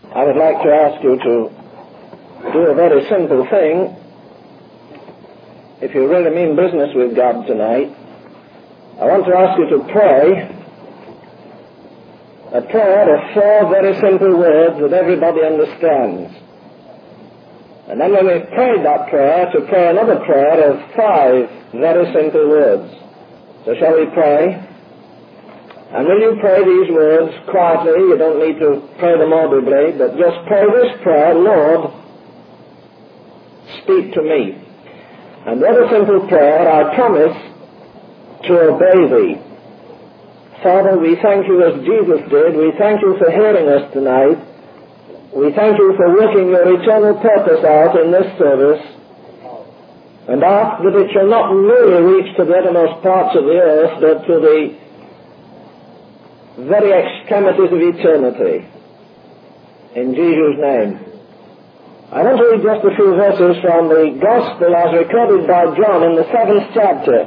I would like to ask you to do a very simple thing. If you really mean business with God tonight, I want to ask you to pray a prayer of 4 very simple words that everybody understands. And then when we've prayed that prayer, to pray another prayer of 5 very simple words. So shall we pray? And will you pray these words quietly? You don't need to pray them audibly, but just pray this prayer: Lord, speak to me. And the other simple prayer, I promise to obey thee. Father, we thank you as Jesus did. We thank you for hearing us tonight. We thank you for working your eternal purpose out in this service, and ask that it shall not merely reach to the uttermost parts of the earth, but to the very extremities of eternity. In Jesus' name. I want to read just a few verses from the Gospel as recorded by John in the 7th chapter.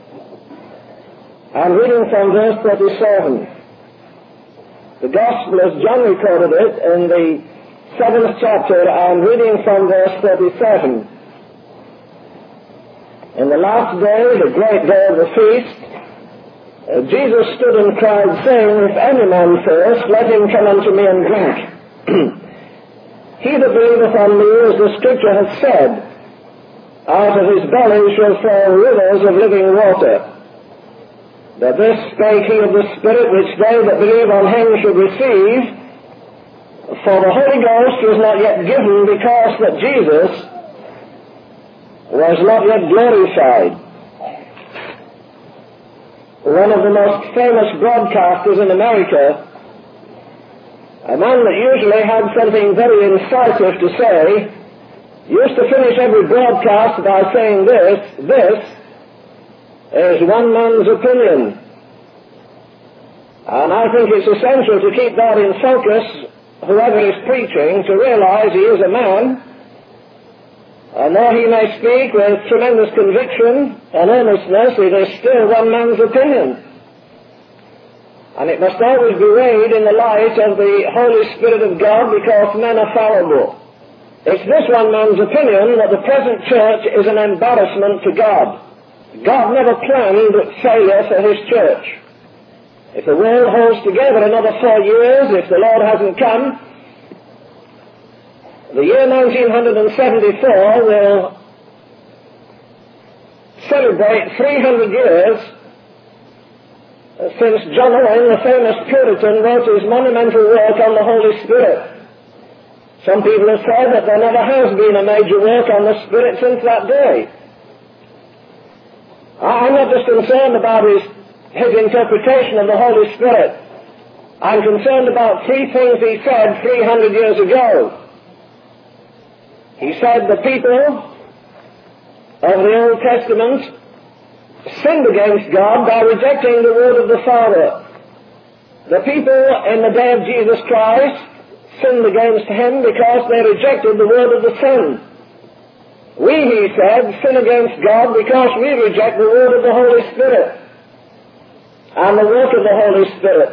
I'm reading from verse 37. The Gospel as John recorded it in the 7th chapter, I'm reading from verse 37. In the last day, the great day of the feast, Jesus stood and cried, saying, If any man thirst, let him come unto me and drink. He that believeth on me, as the Scripture hath said, out of his belly shall flow rivers of living water. That this spake he of the Spirit, which they that believe on him should receive. For the Holy Ghost was not yet given, because that Jesus was not yet glorified. One of the most famous broadcasters in America, a man that usually had something very incisive to say, used to finish every broadcast by saying this is one man's opinion. And I think it's essential to keep that in focus, whoever is preaching, to realize he is a man, and though he may speak with tremendous conviction and earnestness, it is still one man's opinion. And it must always be weighed in the light of the Holy Spirit of God, because men are fallible. It's this one man's opinion that the present church is an embarrassment to God. God never planned failure for his church. If the world holds together another 4 years, if the Lord hasn't come, the year 1974 will celebrate 300 years since John Owen, the famous Puritan, wrote his monumental work on the Holy Spirit. Some people have said that there never has been a major work on the Spirit since that day. I'm not just concerned about his interpretation of the Holy Spirit. I'm concerned about 3 things he said 300 years ago. He said the people of the Old Testament sinned against God by rejecting the word of the Father. The people in the day of Jesus Christ sinned against him because they rejected the word of the Son. We, he said, sin against God because we reject the word of the Holy Spirit and the work of the Holy Spirit.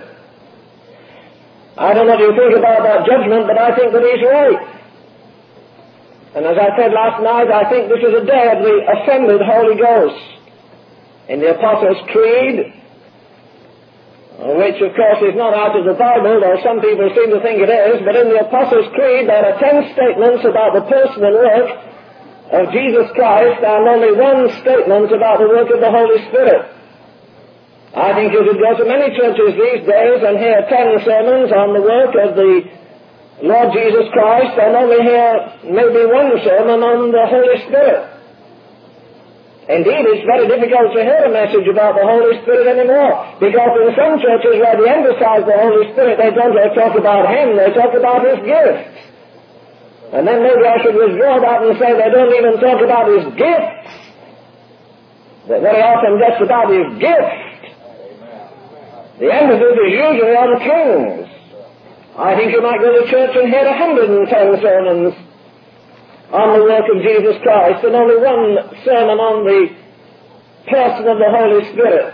I don't know what you think about that judgment, but I think that he's right. And as I said last night, I think this is a day of the offended Holy Ghost. In the Apostles' Creed, which of course is not out of the Bible, though some people seem to think it is, but in the Apostles' Creed there are 10 statements about the person and work of Jesus Christ, and only 1 statement about the work of the Holy Spirit. I think you could go to many churches these days and hear 10 sermons on the work of the Lord Jesus Christ, and only hear maybe 1 sermon on the Holy Spirit. Indeed, it's very difficult to hear a message about the Holy Spirit anymore, because in some churches where they emphasize the Holy Spirit, they don't talk about him, they talk about his gifts. And then maybe I should withdraw that and say they don't even talk about his gifts. They're very often just about his gift. The emphasis is usually on things. I think you might go to church and hear 110 sermons on the work of Jesus Christ, and only 1 sermon on the person of the Holy Spirit.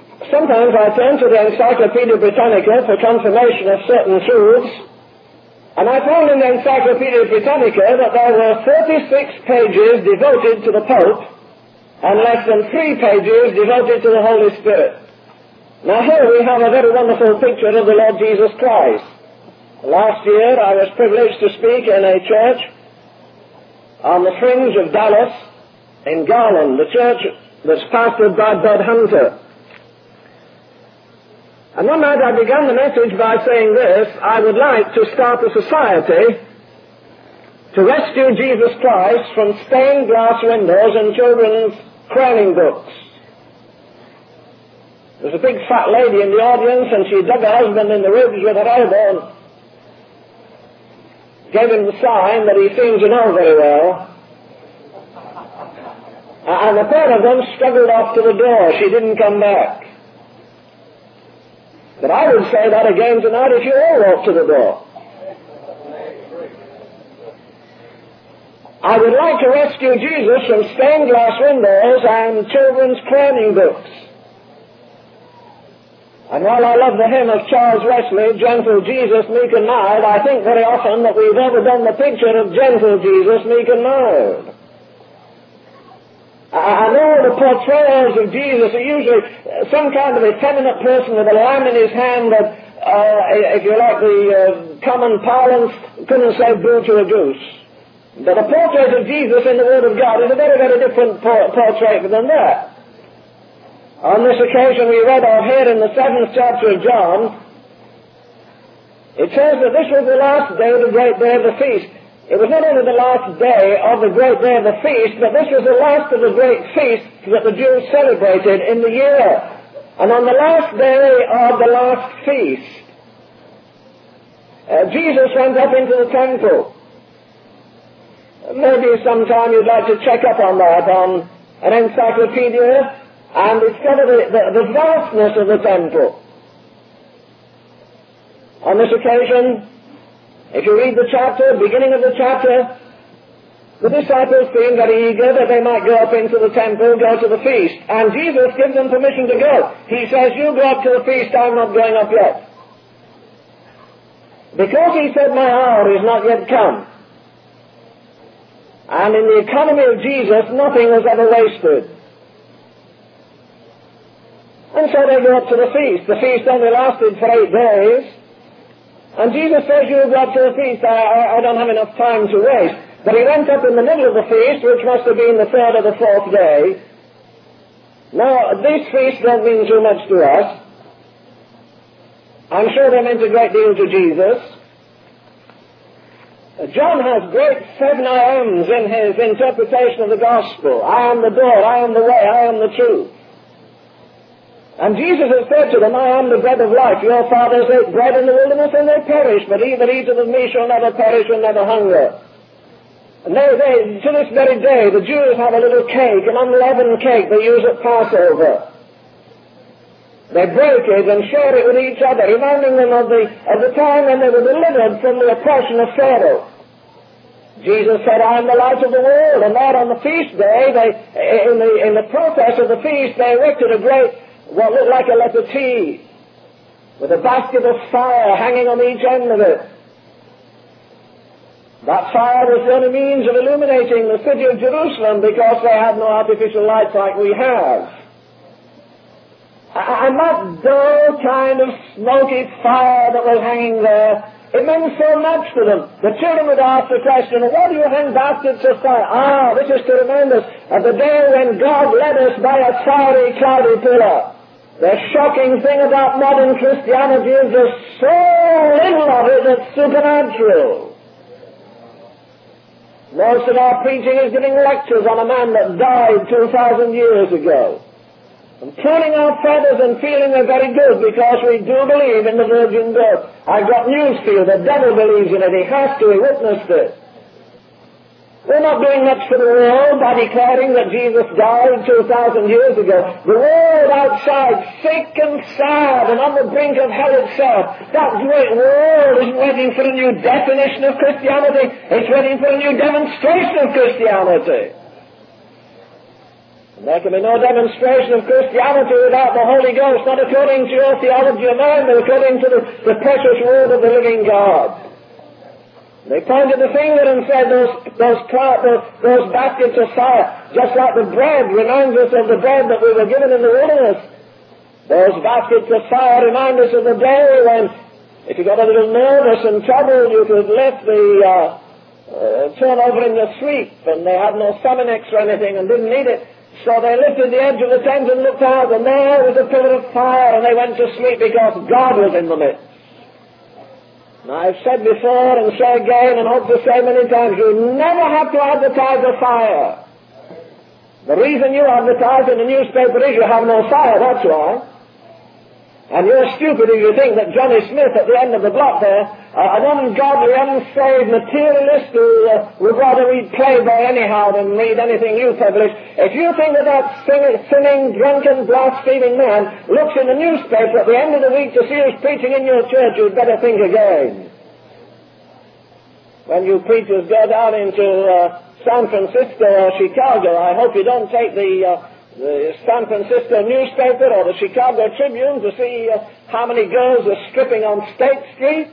Sometimes I turn to the Encyclopedia Britannica for confirmation of certain truths, And I found in the Encyclopedia Britannica that there were 36 pages devoted to the Pope and less than 3 pages devoted to the Holy Spirit. Now here we have a very wonderful picture of the Lord Jesus Christ. Last year I was privileged to speak in a church on the fringe of Dallas in Garland, the church that's pastored by Bud Hunter. And one night I began the message by saying this: I would like to start a society to rescue Jesus Christ from stained glass windows and children's cramming books. There was a big fat lady in the audience, and she dug her husband in the ribs with her elbow and gave him the sign that he seemed to know very well. And the pair of them struggled off to the door. She didn't come back. But I would say that again tonight if you all walk to the door. I would like to rescue Jesus from stained glass windows and children's cramming books. And while I love the hymn of Charles Wesley, Gentle Jesus, Meek and Mild, I think very often that we've overdone the picture of Gentle Jesus, Meek and Mild. And all the portrayals of Jesus are usually some kind of effeminate person with a lamb in his hand that, if you like the common parlance, couldn't say boo to a goose. But the portrait of Jesus in the Word of God is a very, very different portrait than that. On this occasion we read of here in the 7th chapter of John, it says that this was the last day of the great day of the feast. It was not only the last day of the great day of the feast, but this was the last of the great feasts that the Jews celebrated in the year. And on the last day of the last feast, Jesus went up into the temple. Maybe sometime you'd like to check up on that on an encyclopedia and discover the vastness of the temple. On this occasion, if you read the chapter, beginning of the chapter, the disciples seemed very eager that they might go up into the temple, go to the feast. And Jesus gives them permission to go. He says, you go up to the feast, I'm not going up yet. Because he said, my hour is not yet come. And in the economy of Jesus, nothing was ever wasted. And so they go up to the feast. The feast only lasted for 8 days. And Jesus says, you go up to the feast, I don't have enough time to waste. But he went up in the middle of the feast, which must have been the 3rd or the 4th day. Now, these feasts don't mean too much to us. I'm sure they meant a great deal to Jesus. John has great 7 I ams in his interpretation of the gospel. I am the door, I am the way, I am the truth. And Jesus has said to them, I am the bread of life. Your fathers ate bread in the wilderness and they perished, but he that eateth of me shall never perish and never hunger. And to this very day, the Jews have a little cake, an unleavened cake they use at Passover. They break it and share it with each other, reminding them of the time when they were delivered from the oppression of Pharaoh. Jesus said, I am the light of the world. And there on the feast day, in the process of the feast, they erected a great, what looked like a letter T, with a basket of fire hanging on each end of it. That fire was the only means of illuminating the city of Jerusalem because they had no artificial lights like we have. And that dull kind of smoky fire that was hanging there, it meant so much to them. The children would ask the question, what do you hang baskets of fire? This is to remind us of the day when God led us by a fiery, cloudy pillar. The shocking thing about modern Christianity is there's so little of it that's supernatural. Most of our preaching is giving lectures on a man that died 2,000 years ago. And turning our feathers and feeling we're very good because we do believe in the virgin birth. I've got news for you. The devil believes in it. He has to. He witnessed it. We're not doing much for the world by declaring that Jesus died 2,000 years ago. The world outside, sick and sad and on the brink of hell itself, that great world isn't waiting for a new definition of Christianity. It's waiting for a new demonstration of Christianity. And there can be no demonstration of Christianity without the Holy Ghost, not according to your theology of man, but according to the precious word of the living God. They pointed the finger and said those baskets of fire, just like the bread reminds us of the bread that we were given in the wilderness. Those baskets of fire remind us of the day when, if you got a little nervous and troubled, you could lift the turn over in your sleep, and they had no Seminex or anything and didn't need it. So they lifted the edge of the tent and looked out, and there was a pillar of fire, and they went to sleep because God was in the midst. Now, I've said before and say again and hope to say many times, you never have to advertise a fire. The reason you advertise in the newspaper is you have no fire, that's why. And you're stupid if you think that Johnny Smith at the end of the block there, an ungodly, unsaved materialist who would rather read Playboy anyhow than read anything you publish, if you think that sinning, drunken, blaspheming man looks in the newspaper at the end of the week to see who's preaching in your church, you'd better think again. When you preachers go down into San Francisco or Chicago, I hope you don't take the San Francisco newspaper or the Chicago Tribune to see how many girls are stripping on State Street.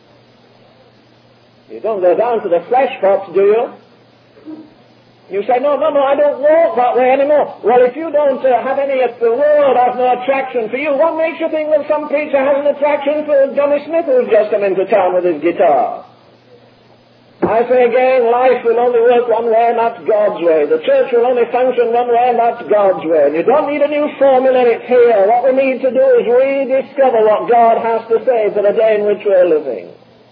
You don't go down to the Flesh Pots, do you? You say, no, I don't walk that way anymore. Well, if you don't have any, if the world has no attraction for you, what makes you think that some preacher has an attraction for Johnny Smith who's just come into town with his guitar? I say again, life will only work one way, and that's God's way. The church will only function one way, and that's God's way. And you don't need a new formula, it's here. What we need to do is rediscover what God has to say for the day in which we're living.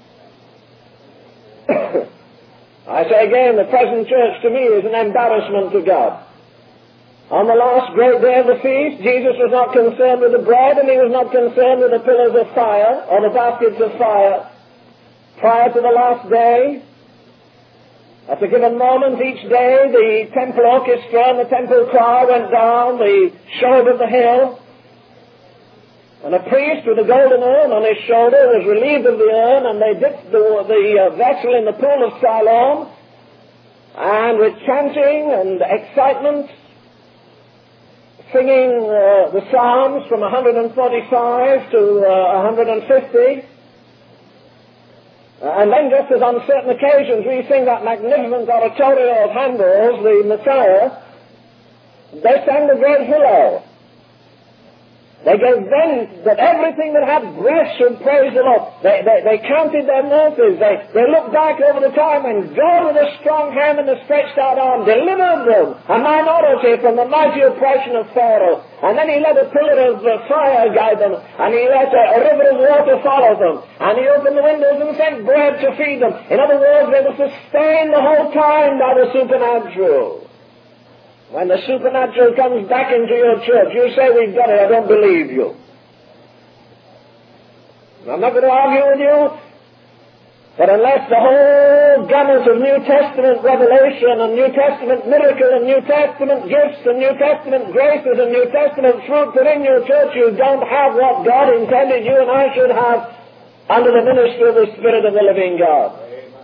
I say again, the present church to me is an embarrassment to God. On the last great day of the feast, Jesus was not concerned with the bread, and he was not concerned with the pillars of fire, or the baskets of fire. Prior to the last day, at a given moment each day, the temple orchestra and the temple choir went down the shoulder of the hill, and a priest with a golden urn on his shoulder was relieved of the urn, and they dipped the vessel in the pool of Siloam, and with chanting and excitement, singing the Psalms from 145 to 150, and then just as on certain occasions we sing that magnificent oratorio of Handel's, the Messiah, they sang the great Hillel. They gave vent that everything that had breath should praise the Lord. They counted their mercies. They looked back over the time when God with a strong hand and a stretched out arm delivered them, a minority, from the mighty oppression of Pharaoh. And then he let a pillar of fire guide them, and he let a river of water follow them, and he opened the windows and sent bread to feed them. In other words, they were sustained the whole time by the supernatural. When the supernatural comes back into your church, you say, we've got it, I don't believe you. I'm not going to argue with you, but unless the whole gamut of New Testament revelation and New Testament miracle and New Testament gifts and New Testament graces and New Testament fruit put in your church, you don't have what God intended you and I should have under the ministry of the Spirit of the living God.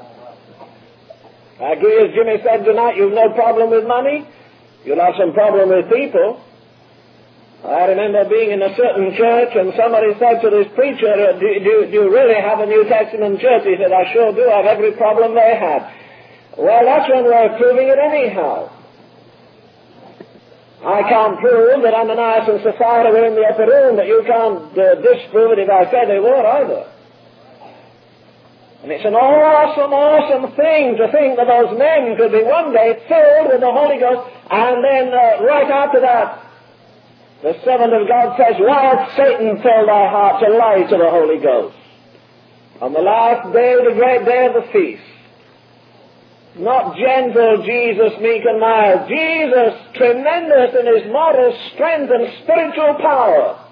I agree, as Jimmy said tonight, you've no problem with money. You'll have some problem with people. I remember being in a certain church and somebody said to this preacher, do you really have a New Testament church? He said, I sure do. I have every problem they have. Well, that's one way of proving it anyhow. I can't prove that Ananias and Sapphira were in the upper room, but you can't disprove it if I say they were either. And it's an awesome, awesome thing to think that those men could be one day filled with the Holy Ghost, and then right after that, the servant of God says, why hath Satan filled thy heart to lie to the Holy Ghost? On the last day, the great day of the feast, not gentle Jesus, meek and mild, Jesus, tremendous in his moral strength and spiritual power.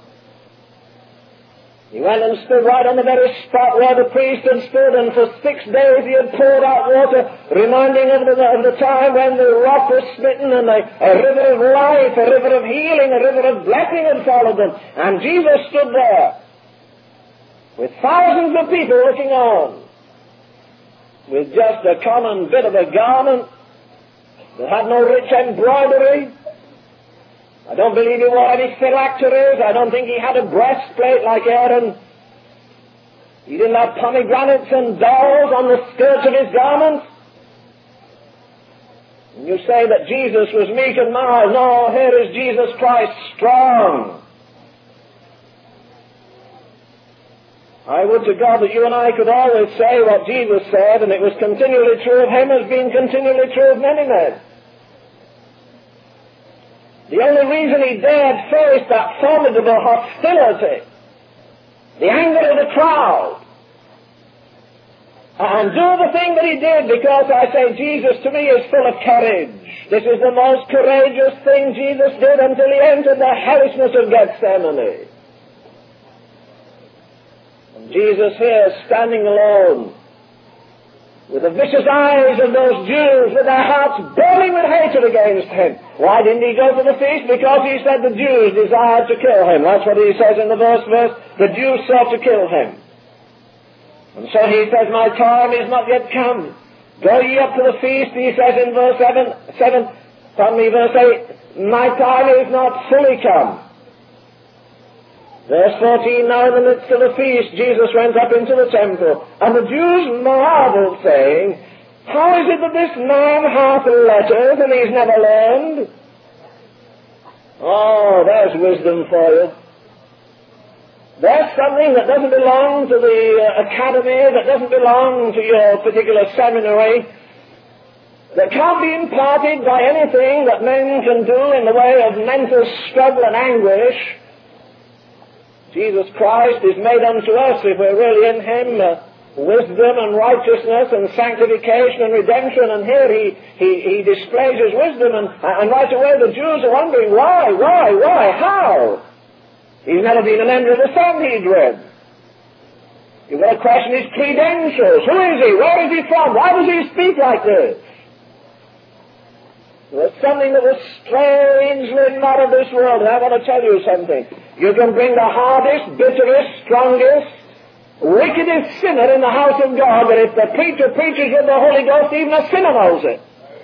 He went and stood right on the very spot where the priest had stood, and for 6 days he had poured out water, reminding of the time when the rock was smitten and a river of life, a river of healing, a river of blessing had followed them. And Jesus stood there with thousands of people looking on, with just a common bit of a garment that had no rich embroidery. I don't believe he wore any phylacteries. I don't think he had a breastplate like Aaron. He didn't have pomegranates and dolls on the skirts of his garments. And you say that Jesus was meek and mild. No, here is Jesus Christ strong. I would to God that you and I could always say what Jesus said, and it was continually true of him as being continually true of many men. The only reason he dared face that formidable hostility, the anger of the crowd, and do the thing that he did, because I say Jesus to me is full of courage. This is the most courageous thing Jesus did until he entered the hellishness of Gethsemane. And Jesus here standing alone, with the vicious eyes of those Jews, with their hearts burning with hatred against him. Why didn't he go to the feast? Because he said the Jews desired to kill him. That's what he says in the verse. The Jews sought to kill him. And so he says, my time is not yet come. Go ye up to the feast, he says in verse 8, my time is not fully come. Verse 14, now in the midst of the feast, Jesus went up into the temple, and the Jews marveled, saying, how is it that this man hath letters, and he's never learned? Oh, there's wisdom for you. There's something that doesn't belong to the academy, that doesn't belong to your particular seminary, that can't be imparted by anything that men can do in the way of mental struggle and anguish. Jesus Christ is made unto us, if we're really in him, wisdom and righteousness and sanctification and redemption, and here he displays his wisdom, and right away the Jews are wondering, why, how? He's never been a member of the Sanhedrin. You've got to question his credentials. Who is he? Where is he from? Why does he speak like this? There's something that was strangely not of this world, and I want to tell you something. You can bring the hardest, bitterest, strongest, wickedest sinner in the house of God, but if the preacher preaches with the Holy Ghost, even a sinner knows it.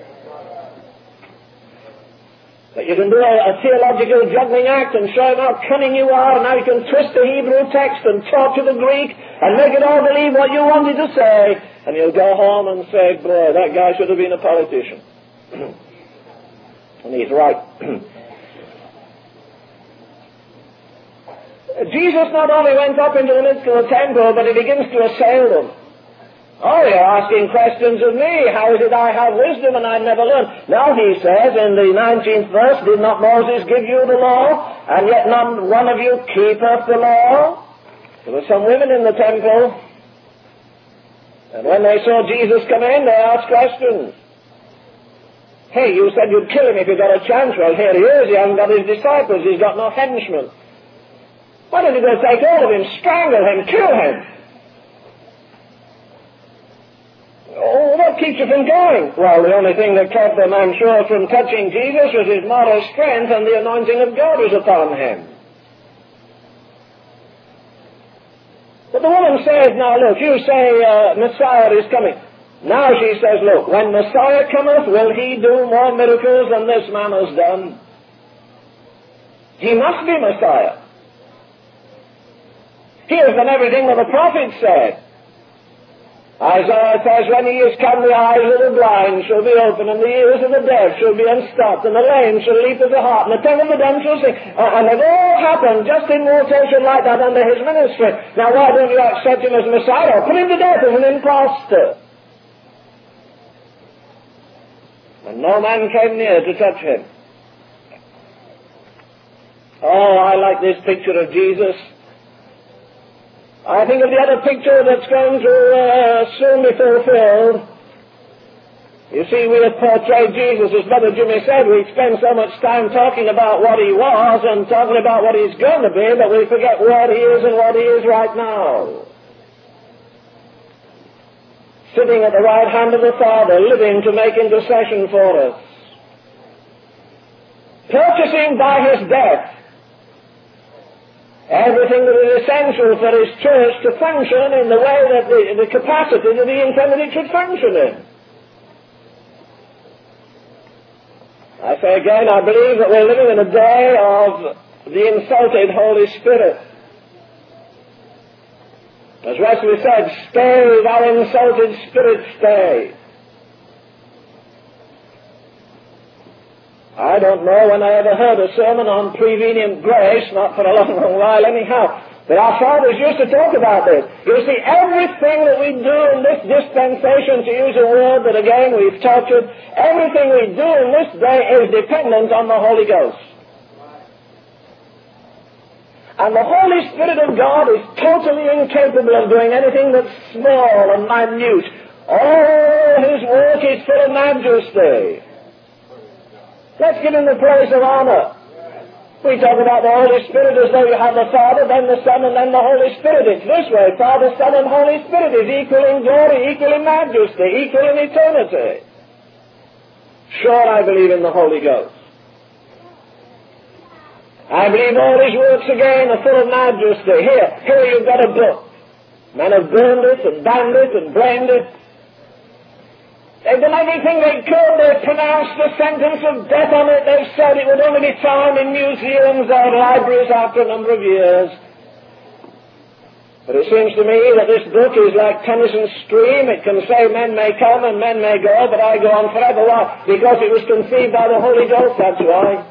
But you can do a theological juggling act and show him how cunning you are, and how you can twist the Hebrew text and talk to the Greek and make it all believe what you wanted to say, and you'll go home and say, boy, that guy should have been a politician. And he's right. Jesus not only went up into the midst of the temple, but he begins to assail them. Oh, you're asking questions of me. How is it I have wisdom and I never learned? Now he says in the 19th verse, did not Moses give you the law, and yet not one of you keepeth the law? There were some women in the temple, and when they saw Jesus come in, they asked questions. Hey, you said you'd kill him if you got a chance. Well, here he is. He hasn't got his disciples. He's got no henchmen. Why don't you go take hold of him, strangle him, kill him? Oh, what keeps you from going? Well, the only thing that kept them, I'm sure, from touching Jesus was his moral strength, and the anointing of God was upon him. But the woman says, now look, you say Messiah is coming. Now she says, look, when Messiah cometh, will he do more miracles than this man has done? He must be Messiah. He has done everything that the prophets said. Isaiah says, when he is come, the eyes of the blind shall be opened, and the ears of the deaf shall be unstopped, and the lame shall leap as a hart, and the tongue of the dumb shall sing. And they've all happened just in rotation like that under his ministry. Now why don't you accept him as Messiah? Put him to death as an impostor. And no man came near to touch him. Oh, I like this picture of Jesus. I think of the other picture that's going to soon be fulfilled. You see, we have portrayed Jesus, as Brother Jimmy said, we spend so much time talking about what he was and talking about what he's going to be, but we forget what he is and what he is right now. Sitting at the right hand of the Father, living to make intercession for us. Purchasing by his death everything that is essential for his church to function in the way that the capacity that he intended it should function in. I say again, I believe that we're living in a day of the insulted Holy Spirit. As Wesley said, stay, thou insulted spirit, stay. I don't know when I ever heard a sermon on prevenient grace, not for a long, long while anyhow. But our fathers used to talk about this. You see, everything that we do in this dispensation, to use a word that again we've tortured, everything we do in this day is dependent on the Holy Ghost. And the Holy Spirit of God is totally incapable of doing anything that's small and minute. All His work is full of majesty. Let's give Him the praise of honor. We talk about the Holy Spirit as though you have the Father, then the Son, and then the Holy Spirit. It's this way. Father, Son, and Holy Spirit is equal in glory, equal in majesty, equal in eternity. Sure, I believe in the Holy Ghost. I believe all His works again are full of majesty. Here you've got a book. Men have burned it and banned it and blamed it. They've done everything they could. They've pronounced the sentence of death on it. They've said it would only be found in museums or libraries after a number of years. But it seems to me that this book is like Tennyson's stream. It can say men may come and men may go, but I go on forever. Why? Because it was conceived by the Holy Ghost, that's why.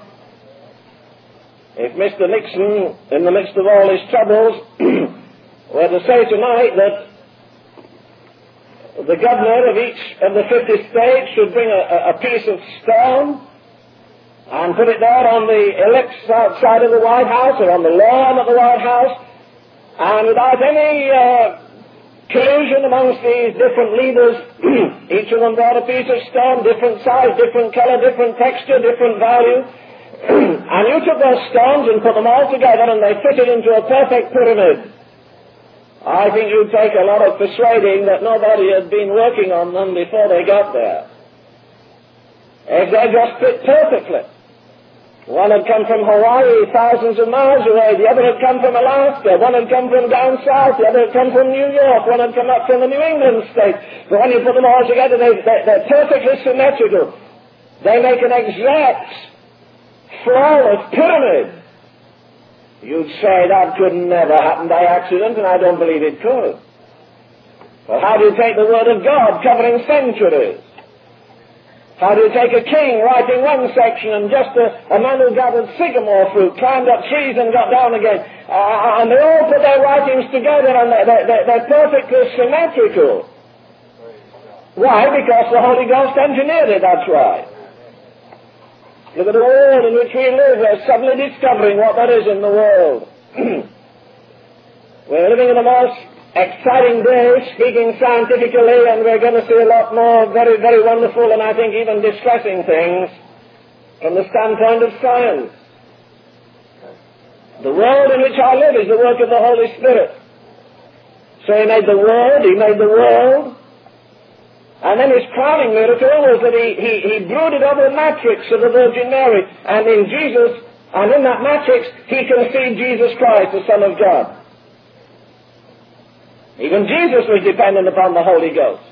If Mr. Nixon, in the midst of all his troubles, were to say tonight that the governor of each of the 50 states should bring a piece of stone and put it there on the ellipse outside of the White House or on the lawn of the White House, and without any collusion amongst these different leaders, each of them brought a piece of stone, different size, different color, different texture, different value, and you took those stones and put them all together and they fitted into a perfect pyramid. I think you'd take a lot of persuading that nobody had been working on them before they got there. If they just fit perfectly. One had come from Hawaii, thousands of miles away. The other had come from Alaska. One had come from down south. The other had come from New York. One had come up from the New England states. But when you put them all together, they're perfectly symmetrical. They make an exact, flawless pyramid. You'd say that could never happen by accident, and I don't believe it could. Well, how do you take the Word of God covering centuries? How do you take a king writing one section and just a man who gathered sycamore fruit, climbed up trees and got down again, and they all put their writings together and they're perfectly symmetrical. Why? Because the Holy Ghost engineered it, that's right. Look at the world in which we live. We're suddenly discovering what there is in the world. We're living in the most exciting days, speaking scientifically, and we're going to see a lot more very, very wonderful and I think even distressing things from the standpoint of science. The world in which I live is the work of the Holy Spirit. So He made the Word, He made the world, and then His crowning miracle was that he brooded over the matrix of the Virgin Mary, and in Jesus, and in that matrix, He conceived Jesus Christ, the Son of God. Even Jesus was dependent upon the Holy Ghost.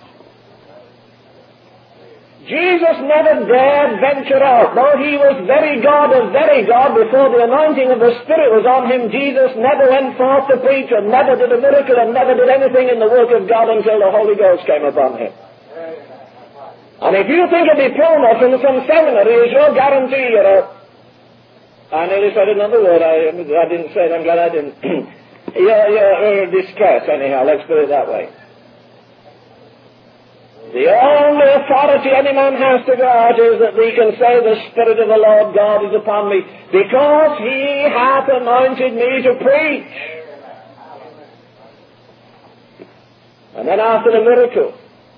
Jesus never dared venture out. Though He was very God of very God, before the anointing of the Spirit was on Him, Jesus never went forth to preach and never did a miracle and never did anything in the work of God until the Holy Ghost came upon Him. And if you think a diploma from some seminary is your guarantee, I nearly said another word. I didn't say it. I'm glad I didn't. You're distressed, anyhow. Let's put it that way. The only authority any man has to go out is that he can say, the Spirit of the Lord God is upon me, because He hath anointed me to preach. And then after the miracle,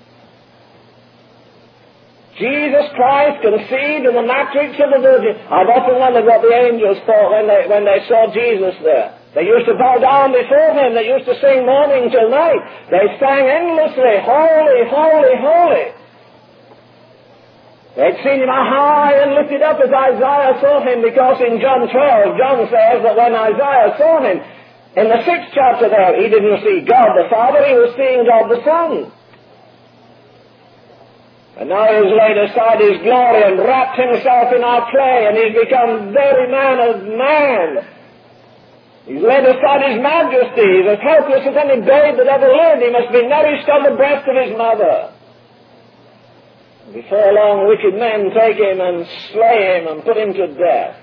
Jesus Christ conceived in the matrix of the Virgin. I've often wondered what the angels thought when they saw Jesus there. They used to bow down before Him. They used to sing morning till night. They sang endlessly, holy, holy, holy. They'd seen Him high and lifted up as Isaiah saw Him, because in John 12, John says that when Isaiah saw Him, in the 6th chapter there, he didn't see God the Father, he was seeing God the Son. And now He has laid aside His glory and wrapped Himself in our clay, and He's become very man of man. He's laid aside his majesty. He's as helpless as any babe that ever lived. He must be nourished on the breast of his mother. Before long, wicked men take him and slay him and put him to death.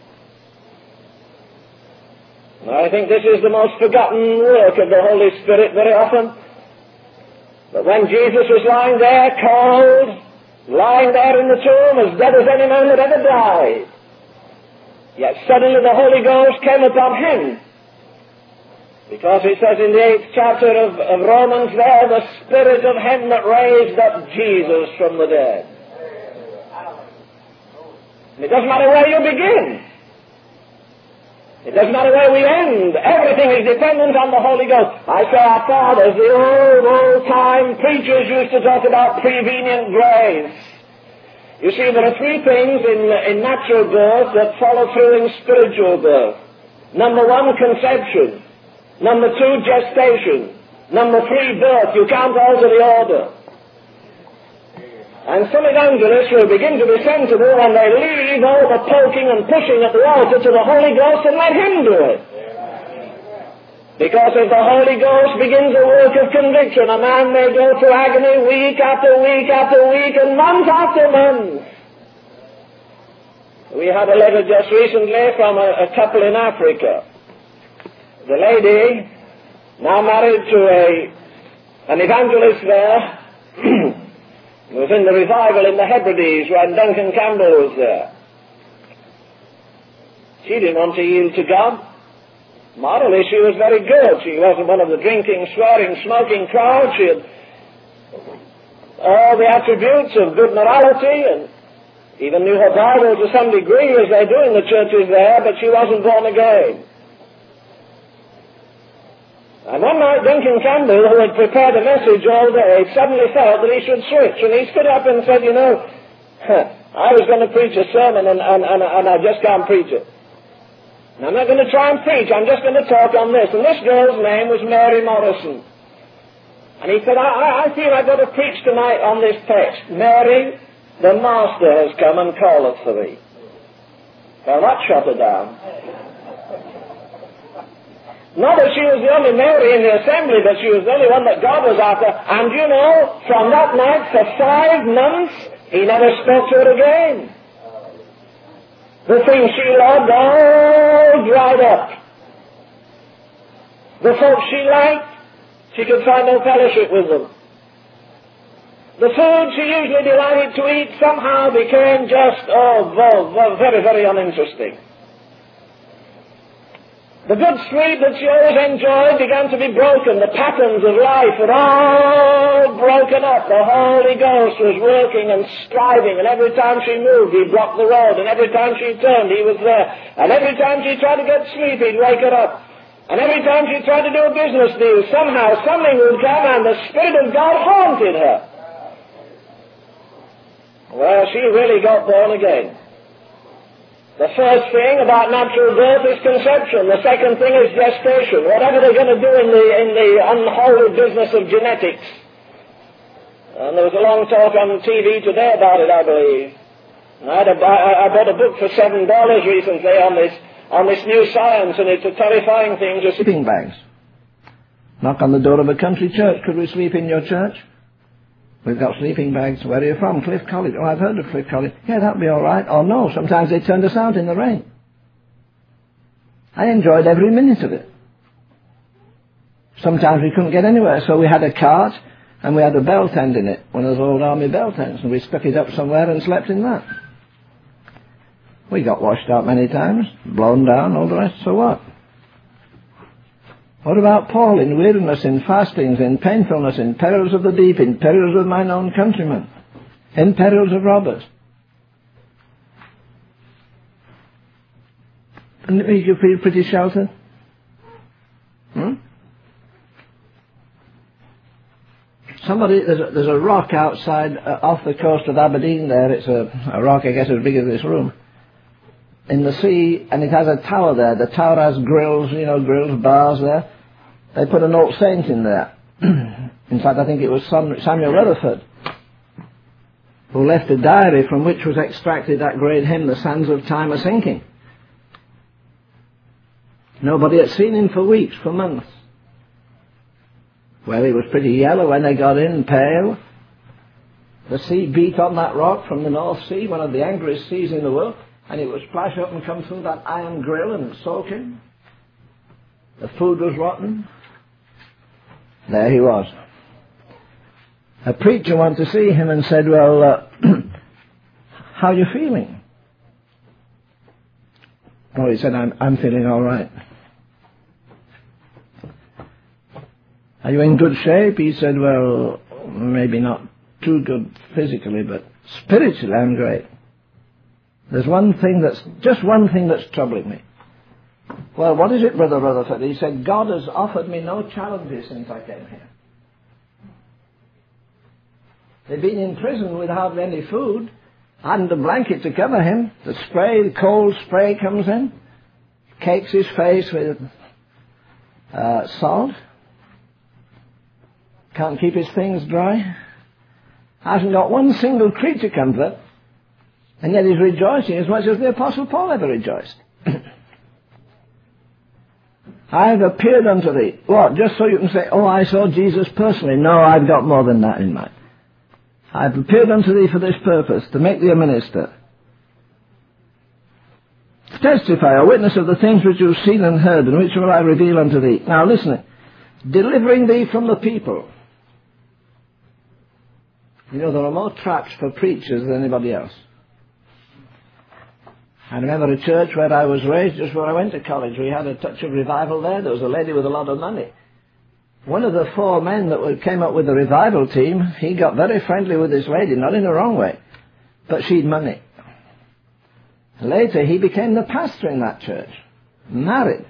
Now, I think this is the most forgotten work of the Holy Spirit very often. But when Jesus was lying there, cold, lying there in the tomb, as dead as any man that ever died, yet suddenly the Holy Ghost came upon him. Because it says in the 8th chapter of Romans there, the Spirit of him that raised up Jesus from the dead. And it doesn't matter where you begin. It doesn't matter where we end. Everything is dependent on the Holy Ghost. I say our fathers, the old-time preachers used to talk about prevenient grace. You see, there are three things in natural birth that follow through in spiritual birth. Number one, conception. Number two, gestation. Number three, birth. You can't alter the order. And some evangelists will begin to be sensible when they leave all the poking and pushing at the altar to the Holy Ghost and let Him do it. Because if the Holy Ghost begins a work of conviction, a man may go through agony week after week after week and month after month. We had a letter just recently from a couple in Africa. The lady, now married to an evangelist there, was in the revival in the Hebrides when Duncan Campbell was there. She didn't want to yield to God. Morally, she was very good. She wasn't one of the drinking, swearing, smoking crowd. She had all the attributes of good morality and even knew her Bible to some degree, as they do in the churches there, but she wasn't born again. And one night, Duncan Campbell, who had prepared a message all day, suddenly felt that he should switch. And he stood up and said, you know, I was going to preach a sermon and I just can't preach it. And I'm not going to try and preach, I'm just going to talk on this. And this girl's name was Mary Morrison. And he said, I feel I've got to preach tonight on this text. Mary, the Master has come and calleth for thee. Well, that shut her down. Not that she was the only Mary in the assembly, but she was the only one that God was after. And you know, from that night for 5 months, He never spoke to her again. The things she loved all dried up. The folks she liked, she could find no fellowship with them. The food she usually delighted to eat somehow became just, very, very uninteresting. The good sleep that she always enjoyed began to be broken. The patterns of life were all broken up. The Holy Ghost was working and striving, and every time she moved, He blocked the road, and every time she turned, He was there. And every time she tried to get sleep, He'd wake her up. And every time she tried to do a business deal, somehow something would come, and the Spirit of God haunted her. Well, she really got born again. The first thing about natural birth is conception. The second thing is gestation. Whatever they're going to do in the unholy business of genetics. And there was a long talk on TV today about it, I believe. And I bought a book for $7 recently on this new science, and it's a terrifying thing. Just sleeping bags. Knock on the door of a country church. Could we sleep in your church? We've got sleeping bags. Where are you from? Cliff College. Oh, I've heard of Cliff College. Yeah, that'll be all right. Oh, no, sometimes they turned us out in the rain. I enjoyed every minute of it. Sometimes we couldn't get anywhere, so we had a cart and we had a bell tent in it, one of those old army bell tents, and we stuck it up somewhere and slept in that. We got washed out many times, blown down, all the rest, so what? What about Paul in weariness, in fastings, in painfulness, in perils of the deep, in perils of mine own countrymen, in perils of robbers? And it makes you feel pretty sheltered? There's a rock outside, off the coast of Aberdeen there. It's a rock, I guess, as big as this room. In the sea, and it has a tower there. The tower has grills, bars there. They put an old saint in there. In fact, I think it was Samuel Rutherford, who left a diary from which was extracted that great hymn, The Sands of Time Are Sinking. Nobody had seen him for weeks, for months. Well, he was pretty yellow when they got in, pale. The sea beat on that rock from the North Sea, one of the angriest seas in the world, and it would splash up and come through that iron grill and soak him. The food was rotten. There he was. A preacher went to see him and said, well, how are you feeling? Oh, he said, I'm feeling all right. Are you in good shape? He said, well, maybe not too good physically, but spiritually I'm great. There's just one thing that's troubling me. Well, what is it, Brother Rutherford? He said, God has offered me no challenges since I came here. They've been in prison with hardly any food, hadn't a blanket to cover him. The cold spray comes in, cakes his face with salt, can't keep his things dry, hasn't got one single creature comfort, and yet he's rejoicing as much as the Apostle Paul ever rejoiced. I have appeared unto thee. What? Just so you can say, oh, I saw Jesus personally. No, I've got more than that in mind. I have appeared unto thee for this purpose, to make thee a minister. To testify, a witness of the things which you have seen and heard, and which will I reveal unto thee. Now listen, delivering thee from the people. You know, there are more traps for preachers than anybody else. I remember a church where I was raised, just where I went to college. We had a touch of revival there. There was a lady with a lot of money. One of the 4 men that came up with the revival team, he got very friendly with this lady, not in a wrong way, but she'd money. Later, he became the pastor in that church, married.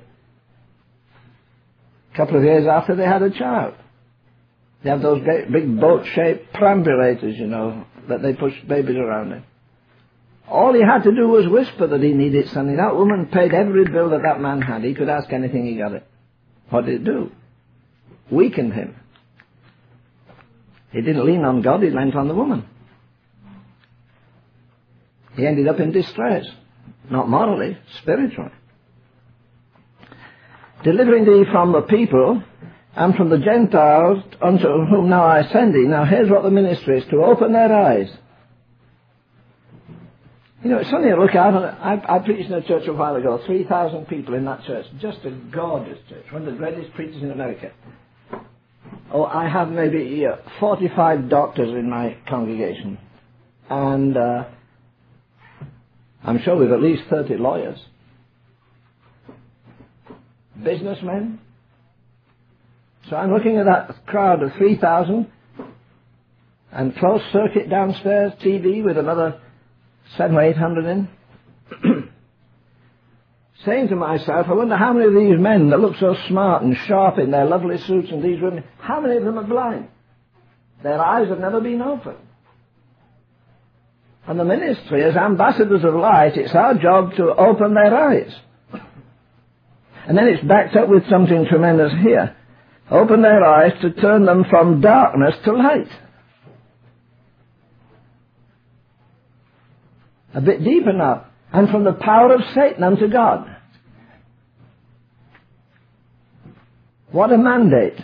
A couple of years after, they had a child. They have those big boat-shaped perambulators, you know, that they push babies around in. All he had to do was whisper that he needed something. That woman paid every bill that man had. He could ask anything, he got it. What did it do? Weakened him. He didn't lean on God, he leaned on the woman. He ended up in distress. Not morally, spiritually. Delivering thee from the people and from the Gentiles unto whom now I send thee. Now here's what the ministry is, to open their eyes. You know, it's something to look out on. I preached in a church a while ago, 3,000 people in that church. Just a gorgeous church, one of the greatest preachers in America. Oh, I have maybe 45 doctors in my congregation. And I'm sure we've at least 30 lawyers. Businessmen. So I'm looking at that crowd of 3,000 and closed circuit downstairs, TV with another 700 or 800 in. Saying to myself, I wonder how many of these men that look so smart and sharp in their lovely suits and these women, how many of them are blind? Their eyes have never been opened. And the ministry, as ambassadors of light, it's our job to open their eyes. And then it's backed up with something tremendous here. Open their eyes to turn them from darkness to light. A bit deeper now. And from the power of Satan unto God. What a mandate.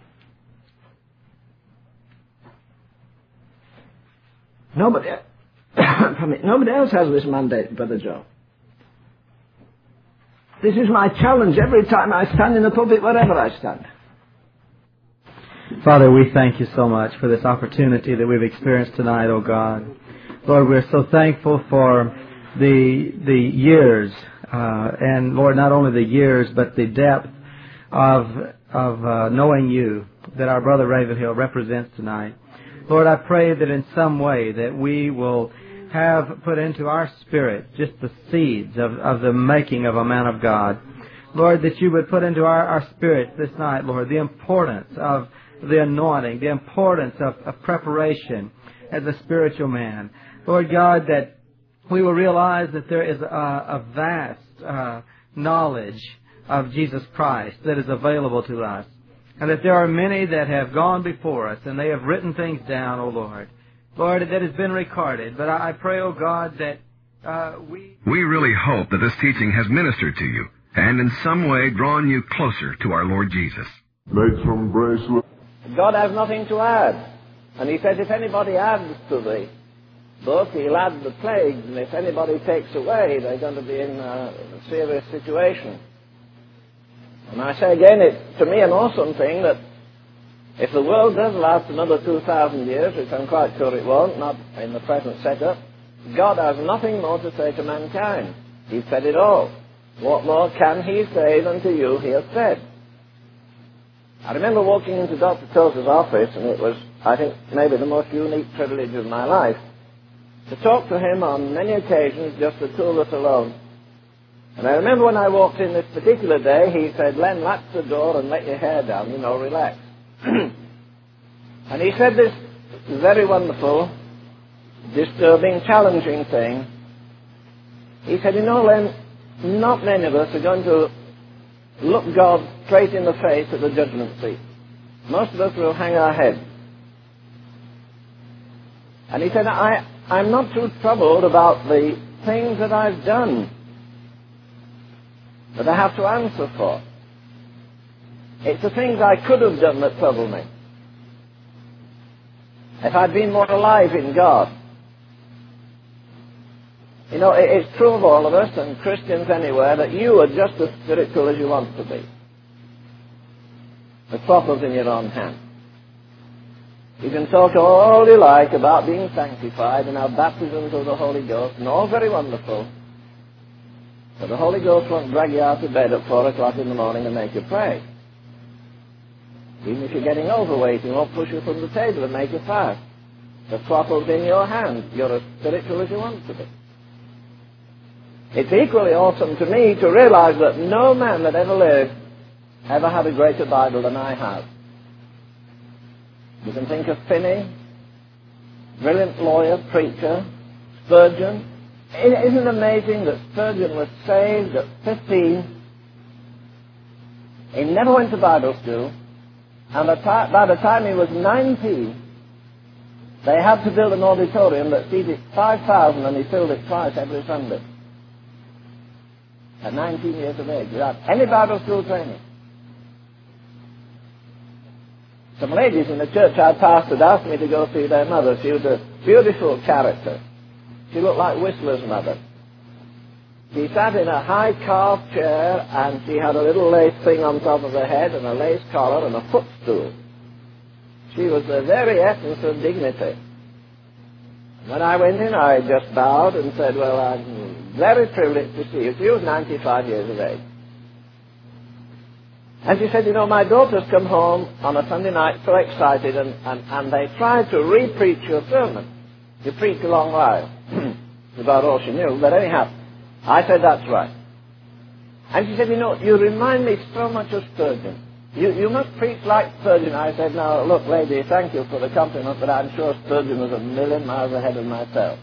Nobody else has this mandate, Brother Joe. This is my challenge every time I stand in the pulpit, wherever I stand. Father, we thank you so much for this opportunity that we've experienced tonight, oh God. Lord, we're so thankful for the years, and Lord, not only the years, but the depth of knowing you that our brother Ravenhill represents tonight. Lord, I pray that in some way that we will have put into our spirit just the seeds of the making of a man of God. Lord, that you would put into our spirits this night, Lord, the importance of the anointing, the importance of preparation as a spiritual man. Lord God, that we will realize that there is a vast knowledge of Jesus Christ that is available to us. And that there are many that have gone before us and they have written things down, O Lord. Lord, that has been recorded. But I pray, O God, that we really hope that this teaching has ministered to you. and in some way drawn you closer to our Lord Jesus. Made some bracelets. God has nothing to add. And he says if anybody adds to the book, he'll add the plagues, and if anybody takes away, they're going to be in a serious situation. And I say again, it's to me an awesome thing that if the world does last another 2,000 years, which I'm quite sure it won't, not in the present setup, God has nothing more to say to mankind. He's said it all. What more can he say than to you he has said? I remember walking into Dr. Tozer's office, and it was, I think, maybe the most unique privilege of my life, to talk to him on many occasions, just the two of us alone. And I remember when I walked in this particular day, he said, "Len, latch the door and let your hair down, relax." And he said this very wonderful, disturbing, challenging thing. He said, Len, not many of us are going to look God straight in the face at the judgment seat. Most of us will hang our head. And he said, I'm not too troubled about the things that I've done that I have to answer for. It's the things I could have done that trouble me. If I'd been more alive in God. It's true of all of us, and Christians anywhere, that you are just as spiritual as you want to be. The throttle's in your own hand. You can talk all you like about being sanctified and have baptisms of the Holy Ghost, and all very wonderful. But the Holy Ghost won't drag you out of bed at 4 o'clock in the morning and make you pray. Even if you're getting overweight, he won't push you from the table and make you fast. The throttle's in your hand. You're as spiritual as you want to be. It's equally awesome to me to realize that no man that ever lived ever had a greater Bible than I have. You can think of Finney, brilliant lawyer, preacher, Spurgeon. Isn't it amazing that Spurgeon was saved at 15? He never went to Bible school. And by the time he was 19, they had to build an auditorium that seated 5,000, and he filled it twice every Sunday. At 19 years of age, without any Bible school training. Some ladies in the church I pastored asked me to go see their mother. She was a beautiful character. She looked like Whistler's mother. She sat in a high carved chair, and she had a little lace thing on top of her head, and a lace collar, and a footstool. She was the very essence of dignity. When I went in, I just bowed and said, "Well, I'm very privileged to see you." She was 95 years of age. And she said, "My daughter's come home on a Sunday night so excited, and they tried to re-preach your sermon. You preached a long while." About all she knew, but anyhow, I said, "That's right." And she said, "You remind me so much of Spurgeon. You must preach like Spurgeon." I said, "Now, look, lady, thank you for the compliment, but I'm sure Spurgeon was a million miles ahead of myself."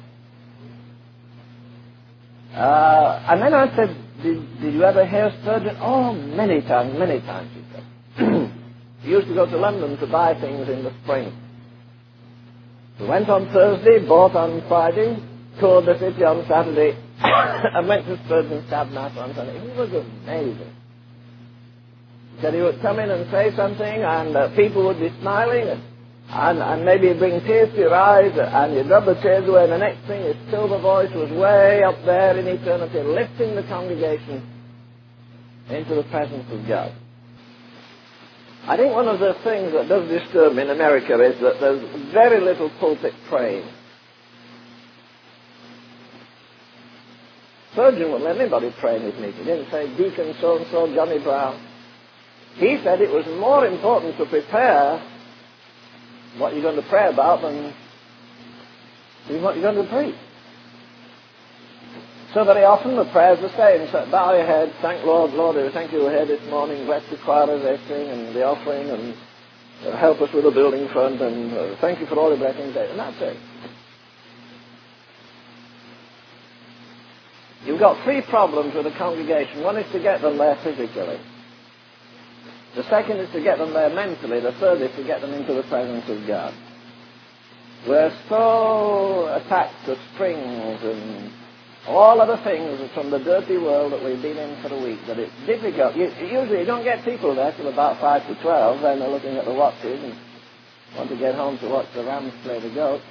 And then I said, did you ever hear Spurgeon? "Oh, many times, she said." He used to go to London to buy things in the spring. We went on Thursday, bought on Friday, toured the city on Saturday, and went to Spurgeon's tabernacle on Sunday. He was amazing. He said he would come in and say something, and people would be smiling, and maybe bring tears to your eyes, and you'd rub the tears away, and the next thing his silver voice was way up there in eternity, lifting the congregation into the presence of God. I think one of the things that does disturb me in America is that there's very little pulpit praying. Spurgeon wouldn't let anybody pray in his meeting. He didn't say, "Deacon so-and-so, Johnny Brown." He said it was more important to prepare what you're going to pray about than what you're going to preach. So very often the prayer's the same. So bow your head, thank Lord, we thank you we're here this morning, bless the choir as they sing, and the offering, and help us with the building fund, and thank you for all the blessings, and that's it. You've got three problems with the congregation. One is to get them there physically. The second is to get them there mentally. The third is to get them into the presence of God. We're so attached to strings and All of the things from the dirty world that we've been in for a week, that it's difficult. Usually you don't get people there till about 5 to 12, then they're looking at the watches and want to get home to watch the Rams play the goats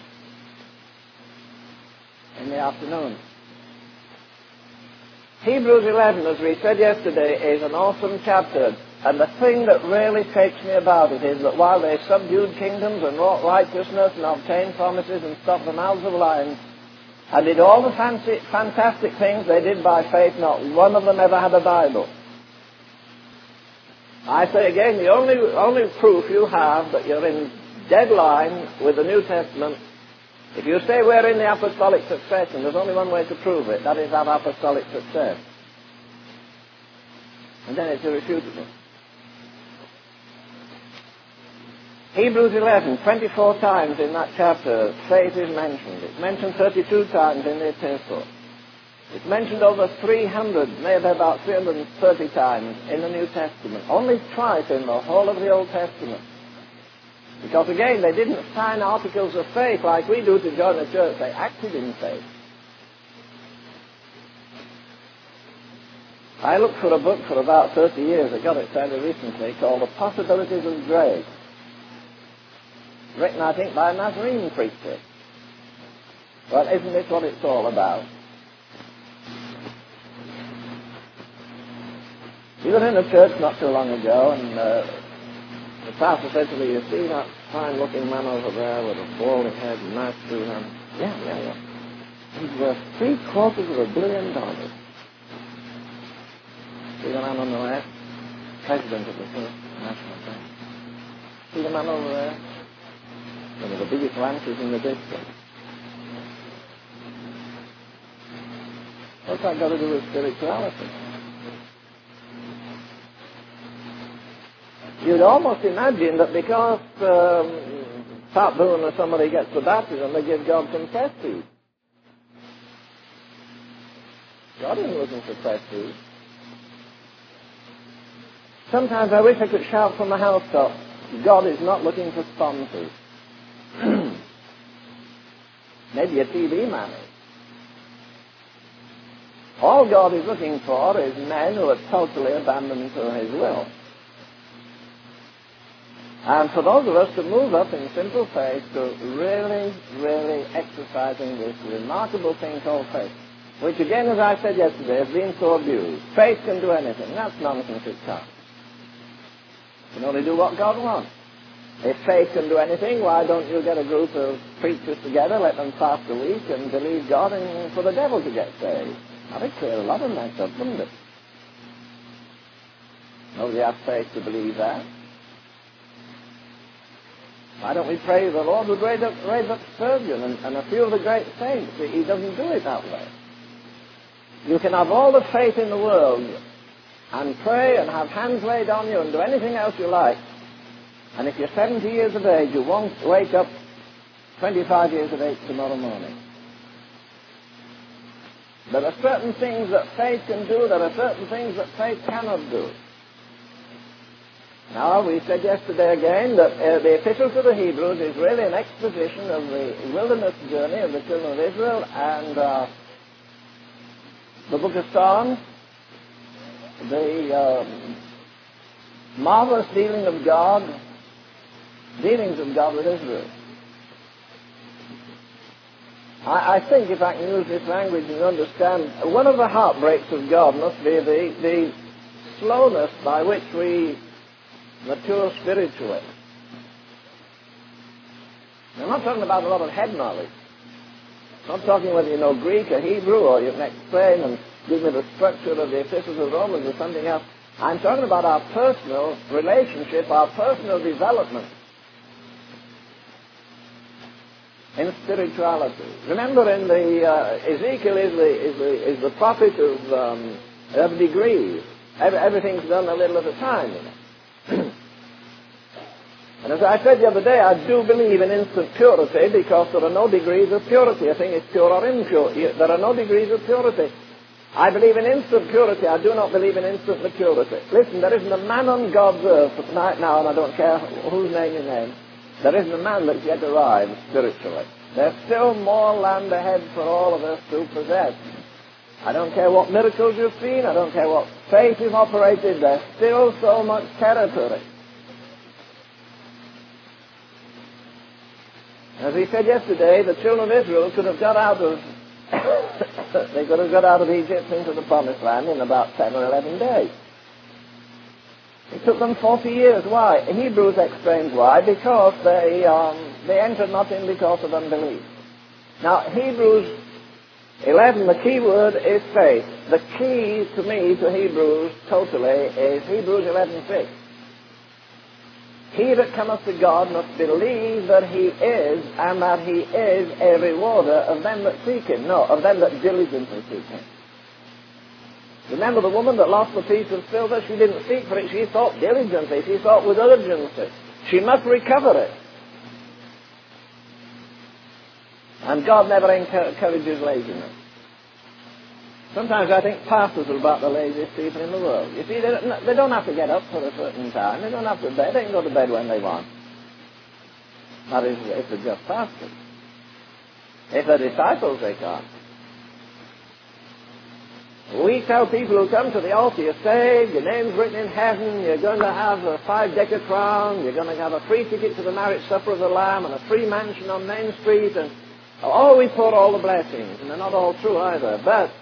in the afternoon. Hebrews 11, as we said yesterday, is an awesome chapter. And the thing that really takes me about it is that while they subdued kingdoms and wrought righteousness and obtained promises and stopped the mouths of lions, and did all the fantastic things they did by faith, not one of them ever had a Bible. I say again, the only proof you have that you're in dead line with the New Testament, if you say we're in the apostolic succession, there's only one way to prove it, that is have apostolic success. And then it's irrefutable. Hebrews 11, 24 times in that chapter, faith is mentioned. It's mentioned 32 times in the epistle. It's mentioned over 300, maybe about 330 times in the New Testament. Only twice in the whole of the Old Testament. Because again, they didn't sign articles of faith like we do to join the church. They acted in faith. I looked for a book for about 30 years. I got it fairly recently, called The Possibilities of Grace. Written, I think, by a Nazarene preacher. Well, isn't this what it's all about? We were in a church not too long ago, and the pastor said to me, "You see that fine-looking man over there with a bald head and nice blue hands?" Yeah. He's worth $750 million. See the man on the left? President of the First National Bank. See the man over there? One of the biggest ranchers in the district. What's that got to do with spirituality? You'd almost imagine that because Pat Boone or somebody gets the baptism, they give God some prestige. God isn't looking for prestige. Sometimes I wish I could shout from the housetop, God is not looking for sponsors. Maybe a TV man is. All God is looking for is men who are totally abandoned to His will. And for those of us to move up in simple faith to really, really exercising this remarkable thing called faith, which again, as I said yesterday, has been so abused. Faith can do anything. That's nonsense, it can't. You can only do what God wants. If faith can do anything, why don't you get a group of preachers together, let them fast a week, and believe God and for the devil to get saved? That'd clear a lot of mess up, wouldn't it? Nobody has faith to believe that. Why don't we pray the Lord would raise up Spurgeon and a few of the great saints? He doesn't do it that way. You can have all the faith in the world and pray and have hands laid on you and do anything else you like. And if you're 70 years of age, you won't wake up 25 years of age tomorrow morning. There are certain things that faith can do. There are certain things that faith cannot do. Now, we said yesterday again that the Epistle to the Hebrews is really an exposition of the wilderness journey of the children of Israel and the book of Psalms, the marvelous dealings of God with Israel. I think, if I can use this language and understand, one of the heartbreaks of God must be the slowness by which we mature spiritually. I'm not talking about a lot of head knowledge. I'm not talking whether you know Greek or Hebrew or you can explain and give me the structure of the epistles of Romans or something else. I'm talking about our personal relationship, our personal development in spirituality. Remember, in the Ezekiel is the prophet of degrees. Everything's done a little at a time, you know. And as I said the other day, I do believe in instant purity because there are no degrees of purity. A thing is pure or impure. There are no degrees of purity. I believe in instant purity. I do not believe in instant maturity. Listen, there isn't a man on God's earth right now, and I don't care whose name you name, there isn't a man that's yet arrived spiritually. There's still more land ahead for all of us to possess. I don't care what miracles you've seen, I don't care what faith you've operated, there's still so much territory. As we said yesterday, the children of Israel could have got out of they could have got out of Egypt into the Promised Land in about 10 or 11 days. It took them 40 years. Why? Hebrews explains why. Because they entered not in because of unbelief. Now, Hebrews 11, the key word is faith. The key to me to Hebrews totally is Hebrews 11:6. He that cometh to God must believe that he is, and that he is a rewarder of them that seek him. No, of them that diligently seek him. Remember the woman that lost the piece of silver? She didn't seek for it. She sought diligently. She sought with urgency. She must recover it. And God never encourages laziness. Sometimes I think pastors are about the laziest people in the world. You see, they don't have to get up for a certain time. They don't have to bed. They can go to bed when they want. That is, if they're just pastors. If they're disciples, they can't. We tell people who come to the altar, you're saved, your name's written in heaven, you're going to have a 5-decker crown, you're going to have a free ticket to the marriage supper of the Lamb, and a free mansion on Main Street, and we pour all the blessings, and they're not all true either. But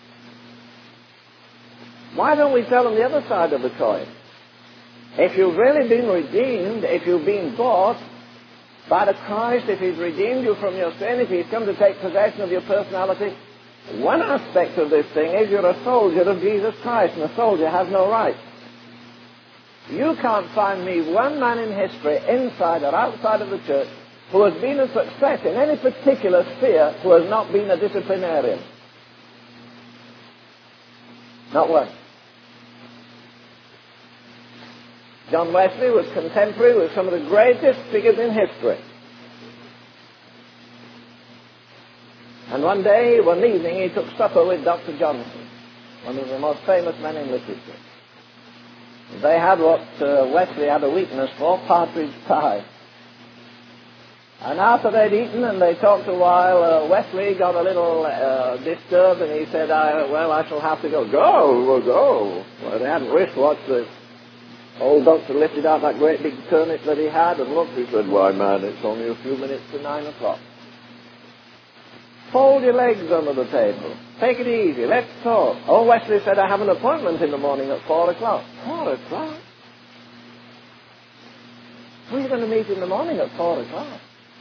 why don't we tell them the other side of the coin? If you've really been redeemed, if you've been bought by the Christ, if he's redeemed you from your sin, if he's come to take possession of your personality, one aspect of this thing is you're a soldier of Jesus Christ, and a soldier has no rights. You can't find me one man in history, inside or outside of the church, who has been a success in any particular sphere who has not been a disciplinarian. Not one. John Wesley was contemporary with some of the greatest figures in history. And one evening, he took supper with Dr. Johnson, one of the most famous men in literature. They had what Wesley had a weakness for, partridge pie. And after they'd eaten and they talked a while, Wesley got a little disturbed, and he said, I shall have to go. Go. Well, they hadn't wristwatched. The old doctor lifted out that great big turnip that he had and looked. He said, why, man, it's only a few minutes to 9 o'clock. Fold your legs under the table. Take it easy. Let's talk. Oh, Wesley said, I have an appointment in the morning at 4 o'clock. 4 o'clock? Who are you going to meet in the morning at 4 o'clock?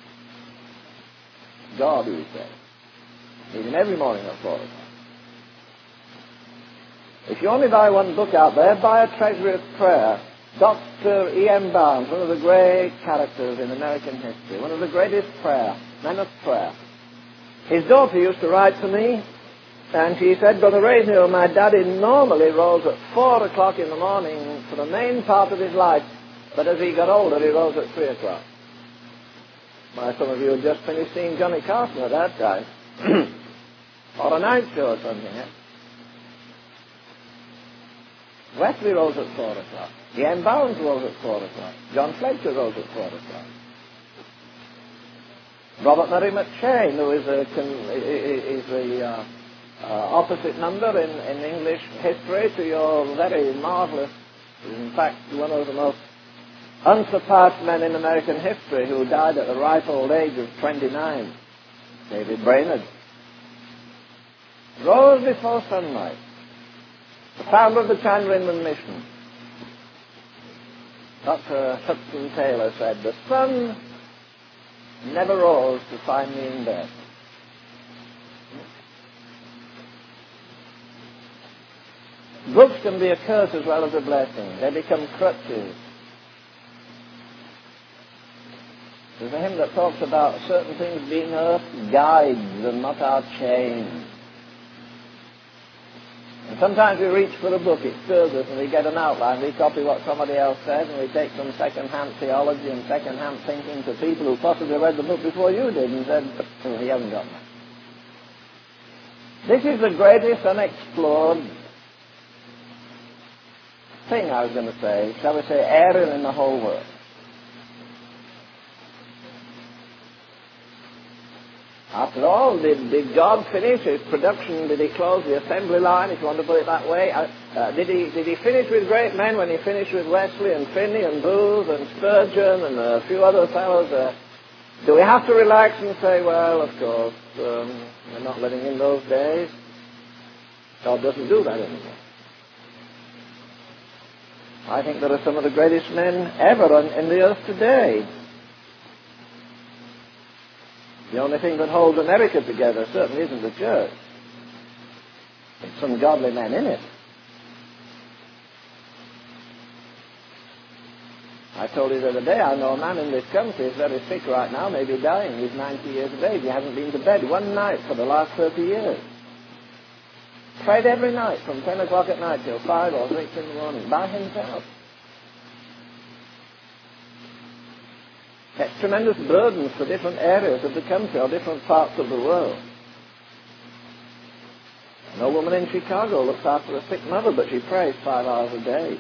God, he said. Meet him every morning at 4 o'clock. If you only buy one book out there, buy A Treasury of Prayer. Dr. E.M. Barnes, one of the great characters in American history, one of the greatest men of prayer. His daughter used to write to me, and she said, Brother Ravenhill, my daddy normally rose at 4 o'clock in the morning for the main part of his life, but as he got older, he rose at 3 o'clock. Why, some of you had just finished seeing Johnny Carson at that time, or a night show or something. Wesley rose at 4 o'clock. E.M. Barnes rose at 4 o'clock. John Fletcher rose at 4 o'clock. Robert Murray McCheyne, who is the opposite number in English history to your very marvelous, in fact, one of the most unsurpassed men in American history, who died at the ripe old age of 29, David Brainerd, rose before sunlight. The founder of the Chandler Inland Mission, Dr. Hudson Taylor, said, the sun never rose to find me in bed. Books can be a curse as well as a blessing. They become crutches. There's a hymn that talks about certain things being earth's guides and not our chains. And sometimes we reach for a book, it stirs us, and we get an outline, we copy what somebody else says, and we take some second-hand theology and second-hand thinking to people who possibly read the book before you did and said, oh, he hasn't got that. This is the greatest unexplored thing, I was going to say, shall we say, area in the whole world. After all, did God finish his production? Did he close the assembly line, if you want to put it that way? Did he finish with great men when he finished with Wesley and Finney and Booth and Spurgeon and a few other fellows? Do we have to relax and say, well, of course, we're not living in those days? God doesn't do that anymore. I think there are some of the greatest men ever in the earth today. The only thing that holds America together certainly isn't the church. It's some godly men in it. I told you the other day, I know a man in this country is very sick right now, maybe dying. He's 90 years of age. He hasn't been to bed one night for the last 30 years. Prayed every night from 10 o'clock at night till 5 or 6 in the morning by himself. Has tremendous burdens for different areas of the country or different parts of the world. No woman in Chicago looks after a sick mother, but she prays 5 hours a day.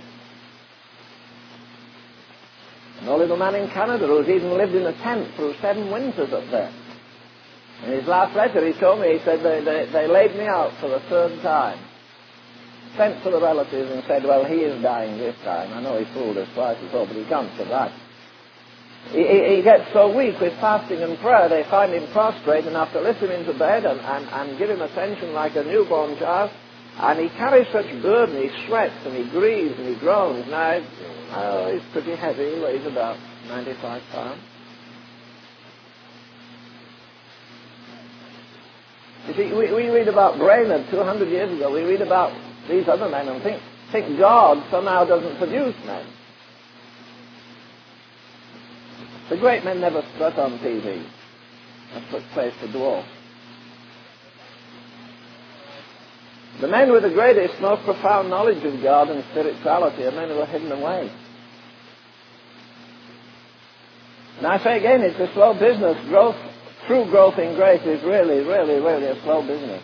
No little man in Canada who's even lived in a tent through 7 winters up there. In his last letter he told me, he said, they laid me out for the 3rd time. Sent for the relatives and said, well, he is dying this time. I know he fooled us twice before, but he can't survive. He gets so weak with fasting and prayer, they find him prostrate and have to lift him into bed and give him attention like a newborn child. And he carries such burden, he sweats and he grieves and he groans. Now, he's pretty heavy, he weighs about 95 pounds. You see, we read about Brainerd 200 years ago. We read about these other men and think God somehow doesn't produce men. The great men never strut on TV. That's what place to dwarf. The men with the greatest, most profound knowledge of God and spirituality are men who are hidden away. And I say again, it's a slow business. True growth in grace is really, really, really a slow business.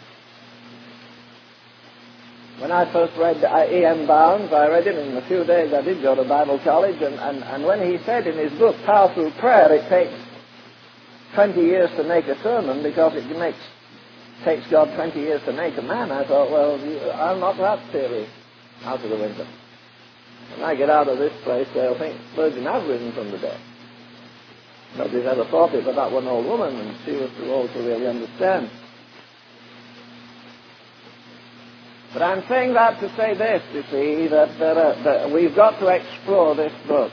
When I first read E.M. Bounds, I read him in a few days. I did go to Bible college, and when he said in his book, Power Through Prayer, it takes 20 years to make a sermon because it takes God 20 years to make a man, I thought, well, I'll knock that theory out of the window. When I get out of this place, they'll think Spurgeon has risen from the dead. Nobody's ever thought it but that one old woman, and she was too old to really understand. But I'm saying that to say this, you see, that we've got to explore this book.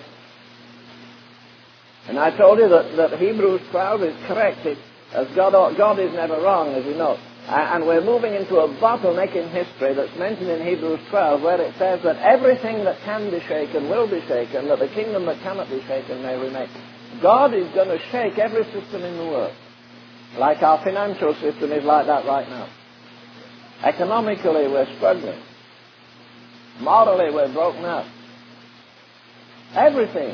And I told you that Hebrews 12 is correct. As God is never wrong, as you know. And we're moving into a bottleneck in history that's mentioned in Hebrews 12, where it says that everything that can be shaken will be shaken, that the kingdom that cannot be shaken may remain. God is going to shake every system in the world. Like our financial system is like that right now. Economically, we're struggling. Morally, we're broken up. Everything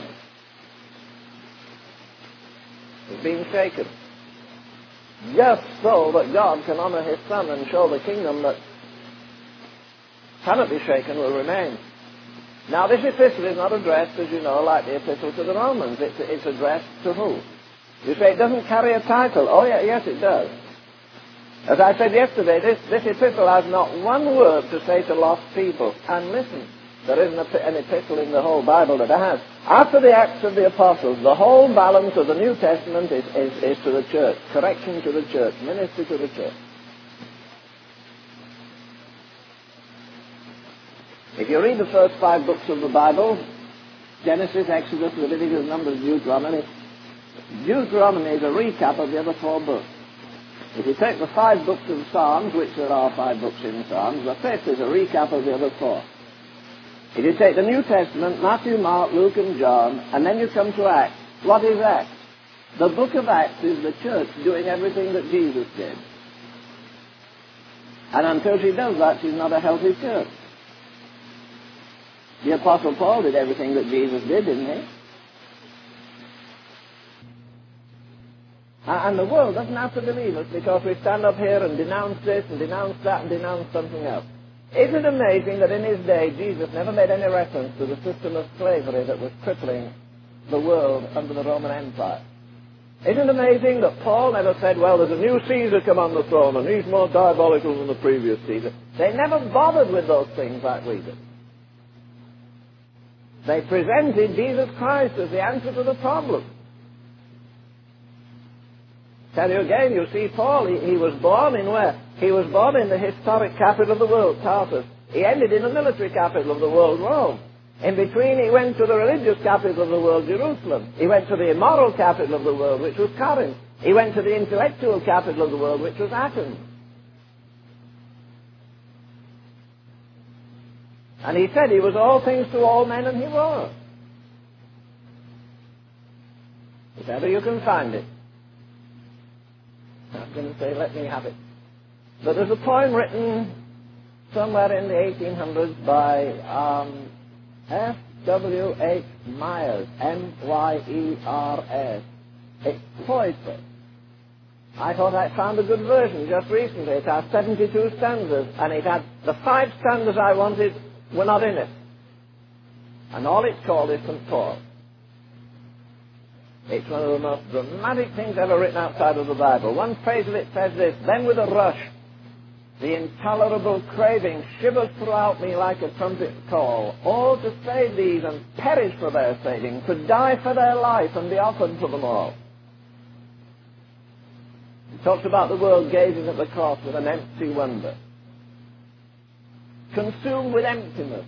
is being shaken. Just so that God can honor his Son and show the kingdom that cannot be shaken will remain. Now, this epistle is not addressed, as you know, like the epistle to the Romans. It's addressed to who? You say it doesn't carry a title. Oh, yes, it does. As I said yesterday, this epistle has not one word to say to lost people. And listen, there isn't an epistle in the whole Bible that has. After the Acts of the Apostles, the whole balance of the New Testament is to the church. Correction to the church. Ministry to the church. If you read the first 5 books of the Bible, Genesis, Exodus, Leviticus, Numbers, Deuteronomy, Deuteronomy is a recap of the other 4 books. If you take the 5 books of Psalms, which there are 5 books in Psalms, the 5th is a recap of the other 4. If you take the New Testament, Matthew, Mark, Luke, and John, and then you come to Acts, what is Acts? The book of Acts is the church doing everything that Jesus did. And until she does that, she's not a healthy church. The Apostle Paul did everything that Jesus did, didn't he? And the world doesn't have to believe us because we stand up here and denounce this and denounce that and denounce something else. Isn't it amazing that in his day Jesus never made any reference to the system of slavery that was crippling the world under the Roman Empire? Isn't it amazing that Paul never said, well, there's a new Caesar come on the throne and he's more diabolical than the previous Caesar. They never bothered with those things like we did. They presented Jesus Christ as the answer to the problem. Tell you again, you see, Paul, he was born in where? He was born in the historic capital of the world, Tarsus. He ended in the military capital of the world, Rome. In between, he went to the religious capital of the world, Jerusalem. He went to the immoral capital of the world, which was Corinth. He went to the intellectual capital of the world, which was Athens. And he said he was all things to all men, and he was. If ever you can find it. I'm going to say, let me have it. But there's a poem written somewhere in the 1800s by F.W.H. Myers, M-Y-E-R-S. It's poetry. I thought I found a good version just recently. It has 72 stanzas, and it had the 5 stanzas I wanted were not in it. And all it's called is St. Paul. It's one of the most dramatic things ever written outside of the Bible. One phrase of it says this: then with a rush, the intolerable craving shivers throughout me like a trumpet call. All to save these and perish for their saving, to die for their life and be offered for them all. He talks about the world gazing at the cross with an empty wonder, consumed with emptiness.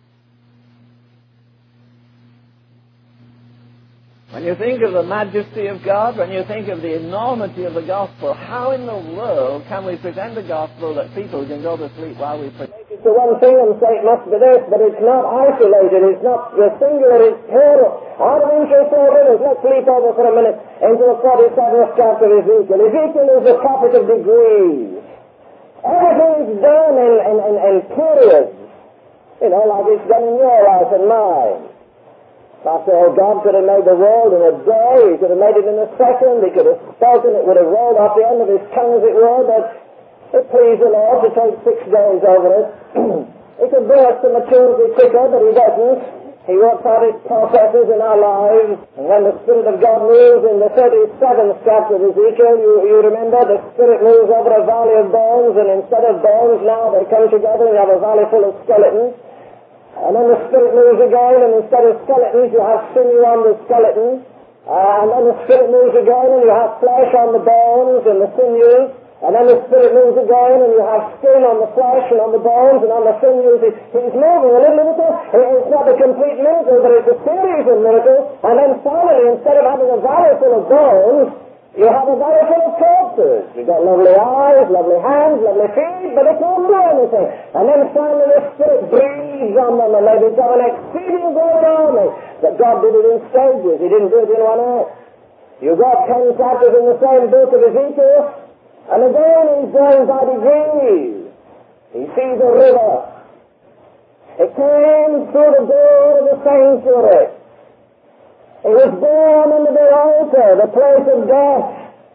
When you think of the majesty of God, when you think of the enormity of the gospel, how in the world can we present a gospel that people can go to sleep while we pray? It's the one thing and say it must be this, but it's not isolated, it's not the singular, it's plural. Out of interest over this, let's leap over for a minute into the 47th chapter of Ezekiel. Ezekiel is the prophet of degrees. Everything's done in periods, you know, like it's done in your life and mine. After all, God could have made the world in a day, He could have made it in a second, He could have spoken, it would have rolled off the end of His tongue as it were, but it pleased the Lord to take 6 days over it. He could bring us to maturity quicker, but He doesn't. He works out His processes in our lives, and when the Spirit of God moves in the 37th chapter of Ezekiel, you remember, the Spirit moves over a valley of bones, and instead of bones now they come together and you have a valley full of skeletons. And then the Spirit moves again, and instead of skeletons, you have sinew on the skeletons. And then the Spirit moves again, and you have flesh on the bones and the sinews. And then the Spirit moves again, and you have skin on the flesh and on the bones and on the sinews. He's moving a little bit. It's not a complete miracle, but it's a series of miracles. And then finally, instead of having a valley full of bones, you have a valley full of corpses. You've got lovely eyes, lovely hands, lovely feet, but it won't do anything. And then finally the Spirit breathes on them, and they become an exceeding great army. But God did it in stages. He didn't do it in one act. You've got 10 chapters in the same book of Ezekiel, and again He's going by degrees. He sees a river. It came through the door of the sanctuary. It was born under the altar, the place of death.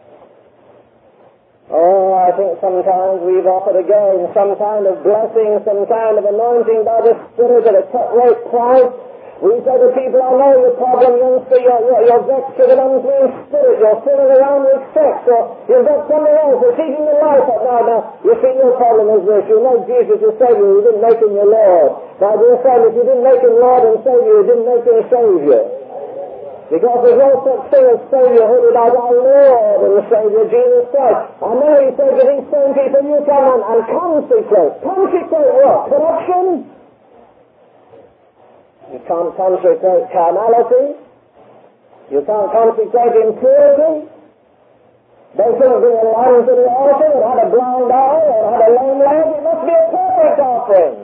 Oh, I think sometimes we've offered again some kind of blessing, some kind of anointing by the Spirit at a cut-rate price. We say to people, I know your problem, youngster, you're vexed with an unclean spirit, you're fooling around with sex, or you've got something else, it's eating your life up. Now, you see, your problem is this: you know Jesus your Savior, you didn't make Him your Lord. Now, dear friend, if you didn't make Him Lord and Savior, you didn't make Him Savior. Because there's no such thing as Saviorhood without our Lord and Savior Jesus Christ. And then He said to these same people, you come and consecrate. Consecrate what? Corruption? You can't consecrate carnality. You can't consecrate impurity. They couldn't bring a lamb to the altar that had a blind eye or had a lame leg. It must be a perfect offering.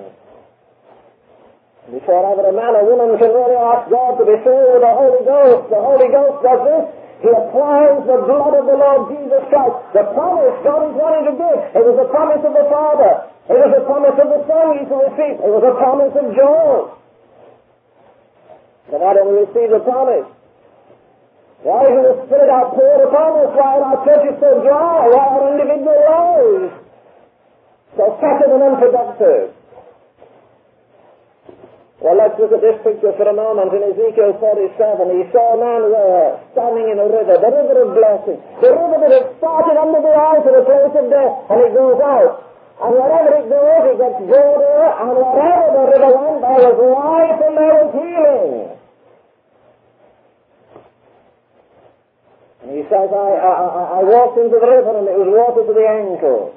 Before ever a man or woman can really ask God to be filled with the Holy Ghost does this. He applies the blood of the Lord Jesus Christ. The promise God is wanting to give. It was a promise of the Father. It was a promise of the Son He to receive. It was a promise of Joel. But why don't we receive the promise? Why isn't the Spirit outpoured upon us? Why are our churches so dry? Why are our individual lives so scattered and unproductive? Well, let's look at this picture for a moment. In Ezekiel 47, he saw a man there, standing in a river, the river of blessing, the river that has started under the eye to the place of death, and it goes out. And wherever it goes, it gets broader, and wherever the river went, there was life and there was healing. And he says, I walked into the river, and it was water to the ankle.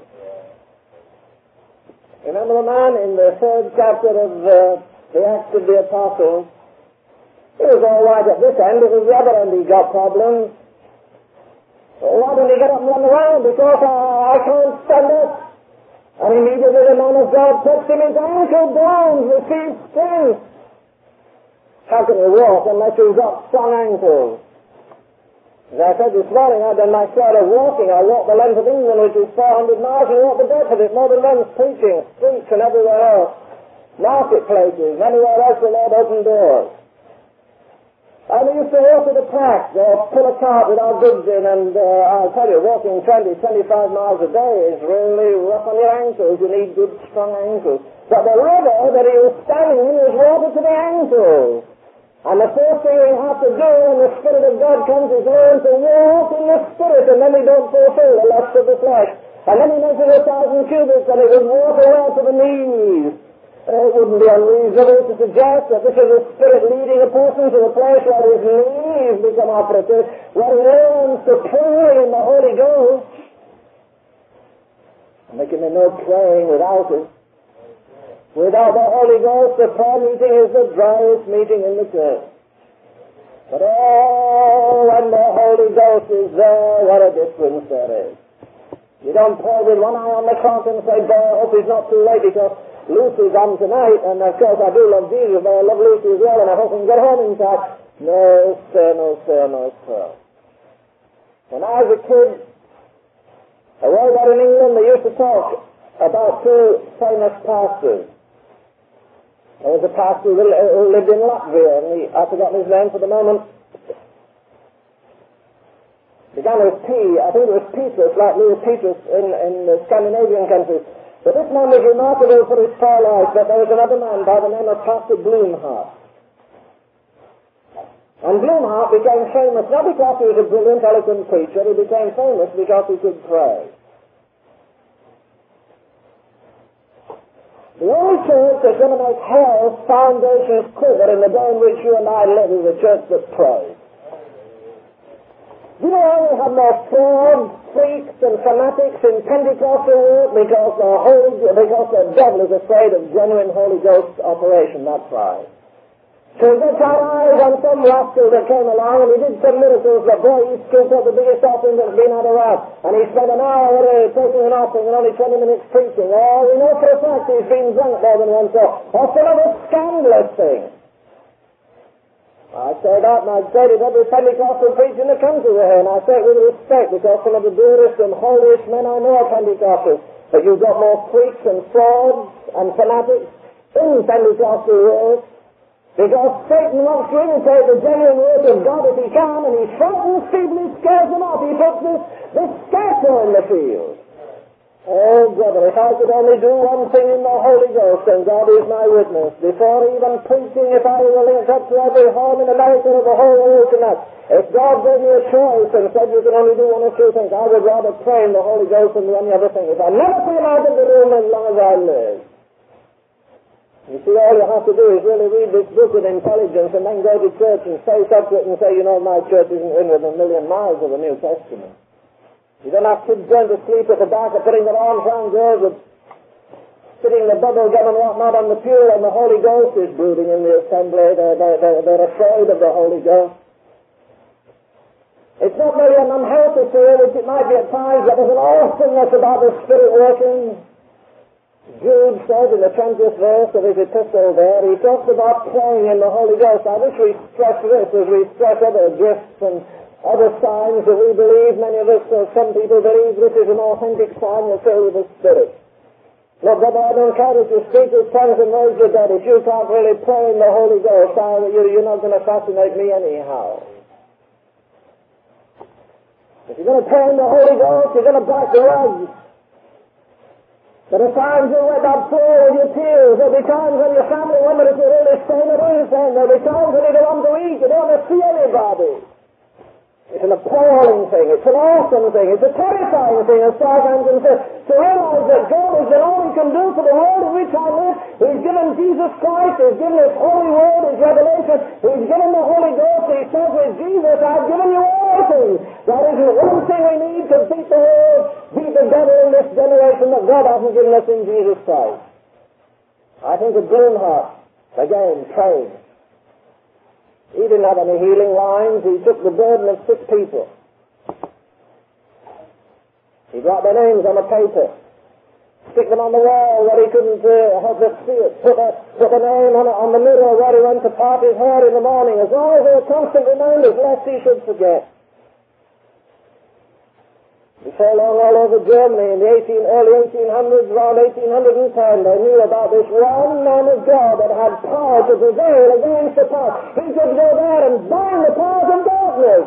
Remember the man in the 3rd chapter of the Acts of the Apostles? He was all right at this end, it was the other end he got problems. Well, why didn't he get up and run around? Because I can't stand up. And immediately the man of God touched him, his ankle bones received strength. How can you walk unless you've got strong ankles? As I said this morning, I've done my share of walking. I walked the length of England, which is 400 miles, and walked the breadth of it, more than once, preaching, streets and everywhere else, marketplaces, anywhere else the Lord opened doors. And we used to walk with a pack, or pull a cart with our goods in, and I'll tell you, walking 20, 25 miles a day is really rough on your ankles. You need good, strong ankles. But the river that he was standing in was water to the ankles. And the first thing we have to do when the Spirit of God comes is learn to walk in the Spirit, and then we don't fulfill the lust of the flesh. And then he measured 1,000 cubits, and it was water well to the knees. It wouldn't be unreasonable to suggest that this is the Spirit leading a person to a place where his knees become operative, where he learns to pray in the Holy Ghost. And there can be no praying without it. Without the Holy Ghost, the prayer meeting is the driest meeting in the church. But oh, when the Holy Ghost is there, what a difference there is. You don't pray with one eye on the clock and say, boy, I hope it's not too late because Lucy's on tonight, and of course I do love Jesus, but I love Lucy as well, and I hope I can get home in time. No, sir, no, sir, no, sir. When I was a kid, away out in England, they used to talk about two famous pastors. There was a pastor who lived in Latvia, and I've forgotten his name for the moment. Began with P, I think it was Petrus, like Louis Petrus in the Scandinavian countries. But this man was remarkable for his prayer life, but there was another man by the name of Pastor Blumhardt. And Blumhardt became famous not because he was a brilliant, eloquent preacher, he became famous because he could pray. The only church that's going to make hell's foundations quiver in the day in which you and I live is a church that prays. You know, we have more frauds, freaks, and fanatics in Pentecostal work because the devil is afraid of genuine Holy Ghost operation, that's right. So we got our eyes on some rascal that came along and he did some miracles, but boy, he scooped up the biggest offering that's been had around. And he spent an hour taking an offering and only 20 minutes preaching. Oh, we know for a fact he's been drunk more than once, or some other scandalous thing. I say that, and I say it every Pentecostal preacher in the country here, and I say it with respect, because some of the dearest and holiest men I know are Pentecostals. But you've got more freaks and frauds and fanatics in Pentecostal world. Because Satan wants to imitate the genuine word of God if he can, and he frightens people, he scares them off, he puts this scarecrow in the field. Oh, brother, if I could only do one thing in the Holy Ghost, and God is my witness, before even preaching, if I were linked up to every home in America or the whole world tonight, if God gave me a choice and said you can only do one or two things, I would rather pray in the Holy Ghost than any other thing. If I never came out of the room as long as I live. You see, all you have to do is really read this book with intelligence and then go to church and face up to it and say, you know, my church isn't in within a million miles of the New Testament. You don't have kids going to sleep at the back or putting their arms around girls with sitting the bubble gum and whatnot on the pew, and the Holy Ghost is brooding in the assembly. They're afraid of the Holy Ghost. It's not really an unhealthy fear, which it might be at times, but there's an awesomeness about the Spirit working. Jude said in the 20th verse of his epistle there, he talks about praying in the Holy Ghost. I wish we stress this as we stress other gifts and other signs that we believe. Many of us, some people believe this is an authentic sign you're filled with the Spirit. Look, brother, I don't care if you speak with tongues and raise the dead. If you can't really pray in the Holy Ghost, you're not going to fascinate me anyhow. If you're going to pray in the Holy Ghost, you're going to back the rugs. There are times you wet that floor with your tears. There'll be times when your family wonder if you're really staying or insane. There'll be times when you don't want to eat. You don't want to see anybody. It's an appalling thing. It's an awesome thing. It's a terrifying thing as far as I'm concerned. To realize that God has done all He can do for the world in which I live. He's given Jesus Christ. He's given His Holy Word, His revelation. He's given the Holy Ghost. He says with Jesus, I've given you all things. That isn't one thing we need to beat the world, beat the devil in this generation that God hasn't given us in Jesus Christ. I think of Bloomhart, again, praying. He didn't have any healing lines. He took the burden of sick people. He wrote their names on a paper, stick them on the wall where he couldn't help but see it, put a name on the mirror where he went to part his hair in the morning, as long as they were constant reminders lest he should forget. Before long, all over Germany in the early 1800s, around 1810, they knew about this one man of God that had power to prevail against the power. He could go there and bind the powers of darkness.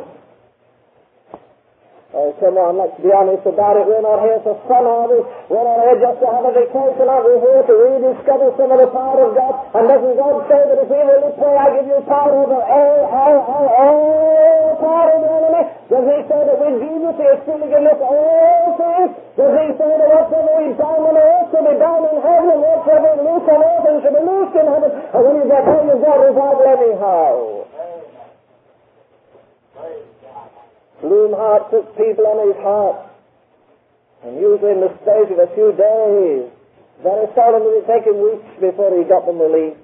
Oh, come on, let's be honest about it. We're not here for fun, are we? We're not here just to have a vacation, are we? Here to rediscover some of the power of God. And doesn't God say that if we really pray, I give you power over all power of the enemy? Does He say that with Jesus He is still given us all things? Does He say that whatsoever we bind on earth shall be bound in heaven, and whatsoever we loose on earth and shall be loosed in heaven? And when you get home, you've got revival anyhow. Bloomhart took people on his heart, and usually in the space of a few days, very seldom did it take him weeks before he got them relief.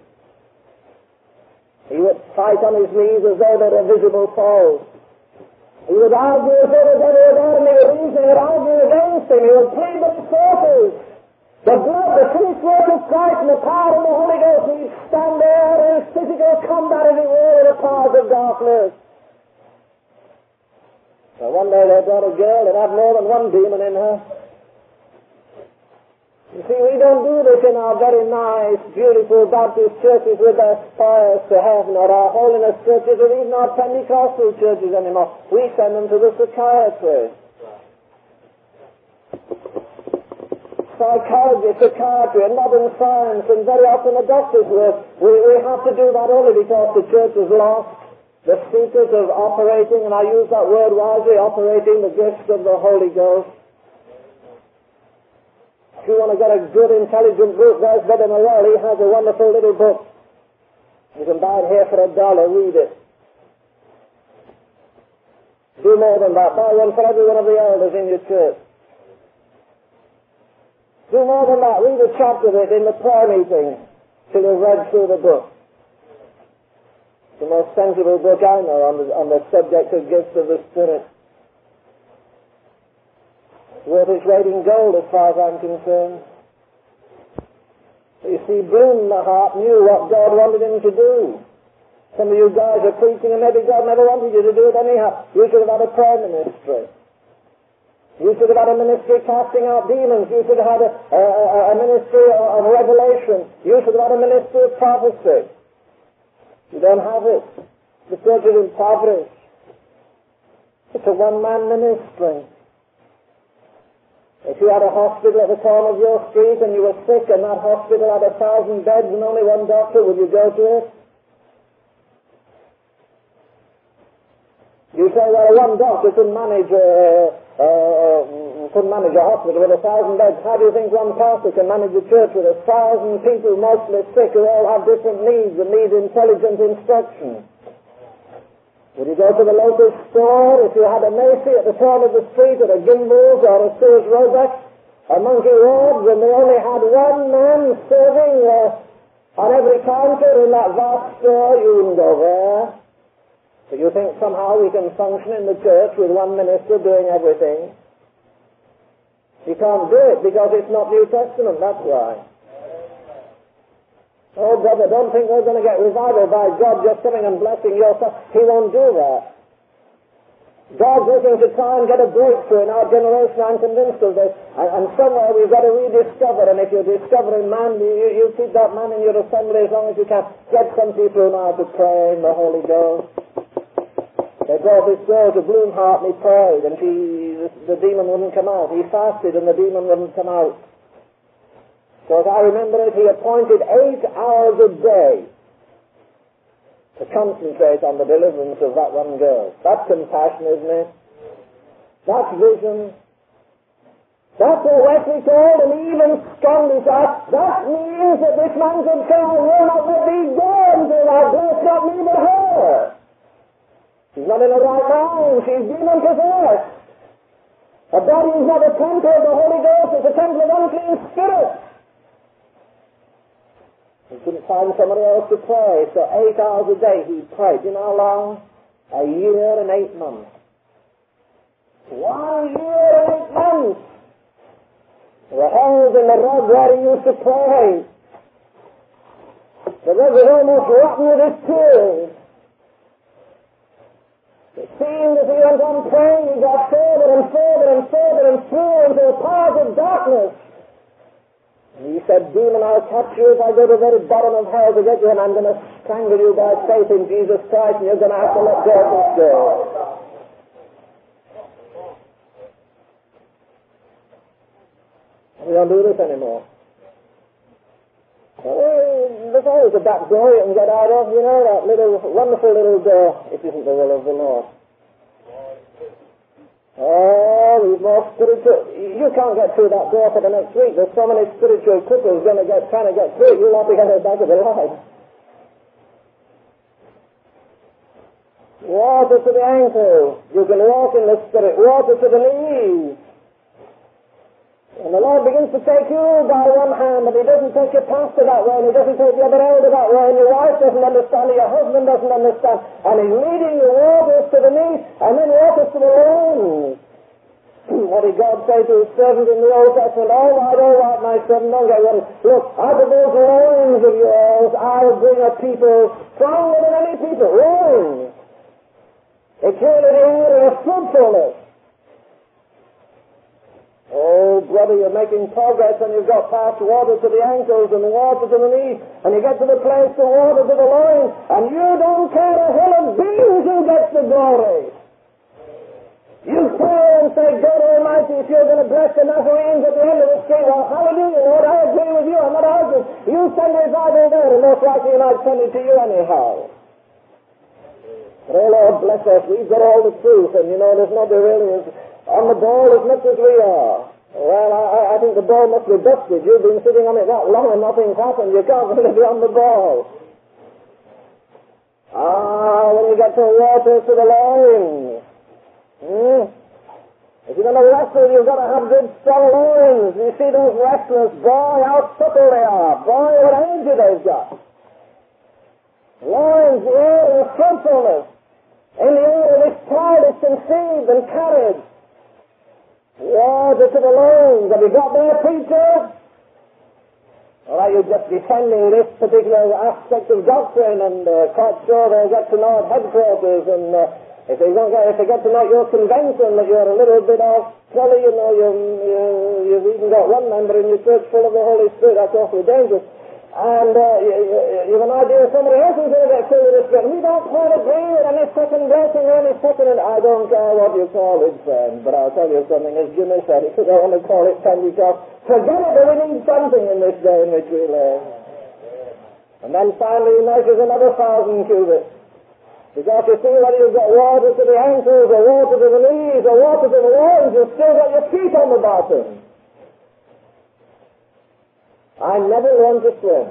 He would fight on his knees as though they were visible falls. He would argue as though the devil was there, and he would reason, he would argue against him, he would plead with his forces. The blood, the finished work of Christ and the power of the Holy Ghost, he'd stand there in physical combat as it were with the powers of darkness. So one day they brought a girl that had more than one demon in her. You see, we don't do this in our very nice, beautiful Baptist churches with their spires to heaven, or our holiness churches, or even our Pentecostal churches anymore. We send them to the psychiatrist. Psychiatry, and modern science, and very often a doctor's work. We have to do that only because the church is lost the secret of operating, and I use that word wisely, operating the gifts of the Holy Ghost. If you want to get a good, intelligent book, there's Brother Morell. He has a wonderful little book. You can buy it here for $1. Read it. Do more than that. Buy one for every one of the elders in your church. Do more than that. Read a chapter of it in the prayer meeting till you've read through the book. The most sensible book I know on the subject of gifts of the Spirit. Worth its weight in gold as far as I'm concerned. You see, Bloomhart knew what God wanted him to do. Some of you guys are preaching and maybe God never wanted you to do it anyhow. You should have had a prayer ministry. You should have had a ministry casting out demons. You should have had a ministry of revelation. You should have had a ministry of prophecy. You don't have it. The church is impoverished. It's a one-man ministry. If you had a hospital at the corner of your street and you were sick and that hospital had 1,000 beds and only one doctor, would you go to it? You say, well, one doctor couldn't manage a hospital with 1,000 beds. How do you think one pastor can manage a church with 1,000 people, mostly sick, who all have different needs and need intelligent instruction? Would you go to the local store if you had a Macy at the turn of the street, or a Gimbals, or a Sears Roebuck, a Monkey Robes, and they only had one man serving on every counter in that vast store? You wouldn't go there. But you think somehow we can function in the church with one minister doing everything? You can't do it because it's not New Testament, that's why. Oh, brother, don't think we're going to get revival by God just coming and blessing yourself. He won't do that. God's looking to try and get a breakthrough in our generation, I'm convinced of this. And somewhere we've got to rediscover, and if you're discovering man, you keep that man in your assembly as long as you can. Get some people now to pray in the Holy Ghost. They brought this girl to Bloomhart and he prayed, and the demon wouldn't come out. He fasted and the demon wouldn't come out. Because I remember it, he appointed 8 hours a day to concentrate on the deliverance of that one girl. That's compassion, isn't it? That's vision. That's what Wesley called an even strongly shot. That means that this man could say, I will not let thee go until thou bless not me but her. She's not in her right mind. She's demon possessed. Her body is not a temple of the Holy Ghost. It's a temple of unclean spirits. He couldn't find somebody else to pray, so 8 hours a day he prayed. You know how long? A year and 8 months. 1 year and 8 months. There were holes in the rug where he used to pray. The rug was almost rotten with his tears. It seemed as he went on praying, he got further and further and further and through into the powers of darkness. And he said, Demon, I'll catch you if I go to the very bottom of hell to get you, and I'm going to strangle you by faith in Jesus Christ, and you're going to have to let go of this girl. We don't do this anymore. There's always a back door you can get out of, you know, that little, wonderful little door. It isn't the will of the Lord. Oh, we've more spiritual. You can't get through that door for the next week. There's so many spiritual cripples trying to get through it. You'll not be getting back of the line. Water to the ankle. You can walk in the Spirit. Water to the knees. And the Lord begins to take you by one hand, but He doesn't take your pastor that way, and He doesn't take the other elder that way, and your wife doesn't understand, and your husband doesn't understand, and He's leading you waters to the knees, and then waters to the loins. What did God say to His servant in the Old Testament? All right, my son, don't get worried. Look, out of those loins of yours, I'll bring a people stronger than any people. Loins. It's here in the area of fruitfulness. Oh, brother, you're making progress when you've got past water to the ankles and water to the knees, and you get to the place to water to the loins, and you don't care a hill of beans who gets the glory. You pray and say, God Almighty, if you're going to bless the Nazarenes at the end of the street, well, hallelujah, Lord, I agree with you, I'm not arguing. You send revival there, and most likely I'd send it to you anyhow. But oh, Lord, bless us, we've got all the truth, and you know, there's nobody really on the ball as much as we are. Well, I think the ball must be busted. You've been sitting on it that long and nothing's happened. You can't really be on the ball. When you get to water to the loins. If you're going to wrestle, you've got to have good strong loins. You see those wrestlers, boy, how supple they are. Boy, what energy they've got. Loins, the area of fruitfulness. In the area of this child is conceived and carried. Water to the loins. Have you got there, preacher? Or are you just defending this particular aspect of doctrine and quite sure they'll get to know at headquarters, and if they get to know at your convention that you're a little bit off trolley, you know, you've even got one member in your church full of the Holy Spirit. That's awfully dangerous. And you have an idea somebody else is going to get filled with the Spirit. We don't quite agree with any second blessing or any second, and I don't care what you call it, friend, but I'll tell you something, as Jimmy said, if you don't want to call it Pentecost, forget it, but we need something in this day in which we live. And then finally he measures another 1,000 cubits. Because you see, whether you've got water to the ankles, or water to the knees, or water to the loins, you've still got your feet on the bottom. I never learned to swim.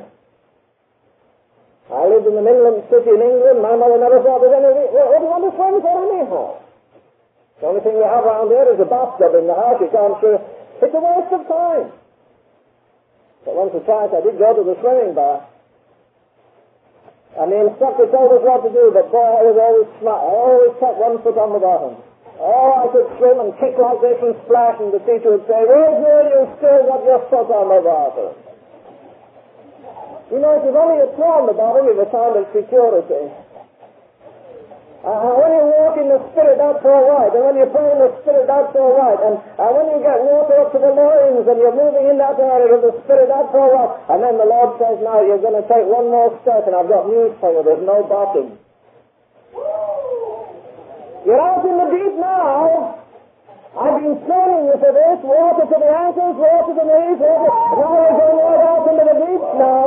I lived in the Midland city in England. My mother never thought there's anything. What do you want to swim for anyhow? The only thing we have around here is a bathtub in the house. You can't swim. It's a waste of time. But once or twice I did go to the swimming bath. And the instructor told us what to do, but boy, I was always smart. I always kept one foot on the bottom. Oh, I could swim and kick like this and splash, and the teacher would say, "Where's where you still got your foot on the bottom?" You know, if you've only a toe on the bottom, you've a kind of security. When you walk in the Spirit, that's all right. And when you pray in the Spirit, that's all right. And when you get water up to the loins and you're moving in that area of the Spirit, that's all right. And then the Lord says, now you're going to take one more step, and I've got news for you. There's no bottom. You're out in the deep now. I've been training you for this. Water to the ankles, water to the knees, water. Now we're going right out into the deep now.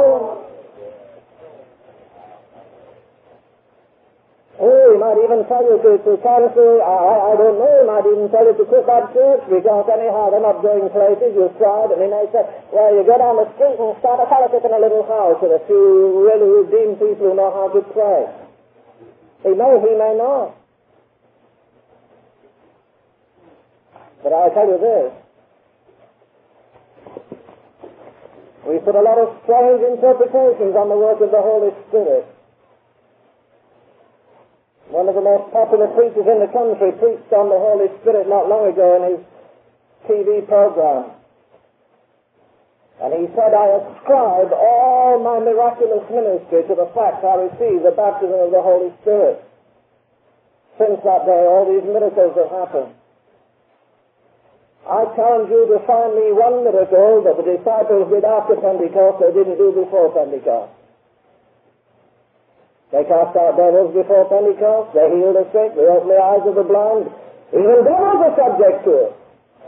Oh, he might even tell you to cancel, I don't know, he might even tell you to quit that church because anyhow they're not going places, you've tried, and he may say, well, you go down the street and start a fellowship in a little house with a few really redeemed people who know how to pray. He may not. But I'll tell you this. We put a lot of strange interpretations on the work of the Holy Spirit. One of the most popular preachers in the country preached on the Holy Spirit not long ago in his TV program. And he said, I ascribe all my miraculous ministry to the fact I received the baptism of the Holy Spirit. Since that day, all these miracles have happened. I challenge you to find me one miracle that the disciples did after Pentecost they didn't do before Pentecost. They cast out devils before Pentecost. They healed the sick. They opened the eyes of the blind. Even devils are subject to it.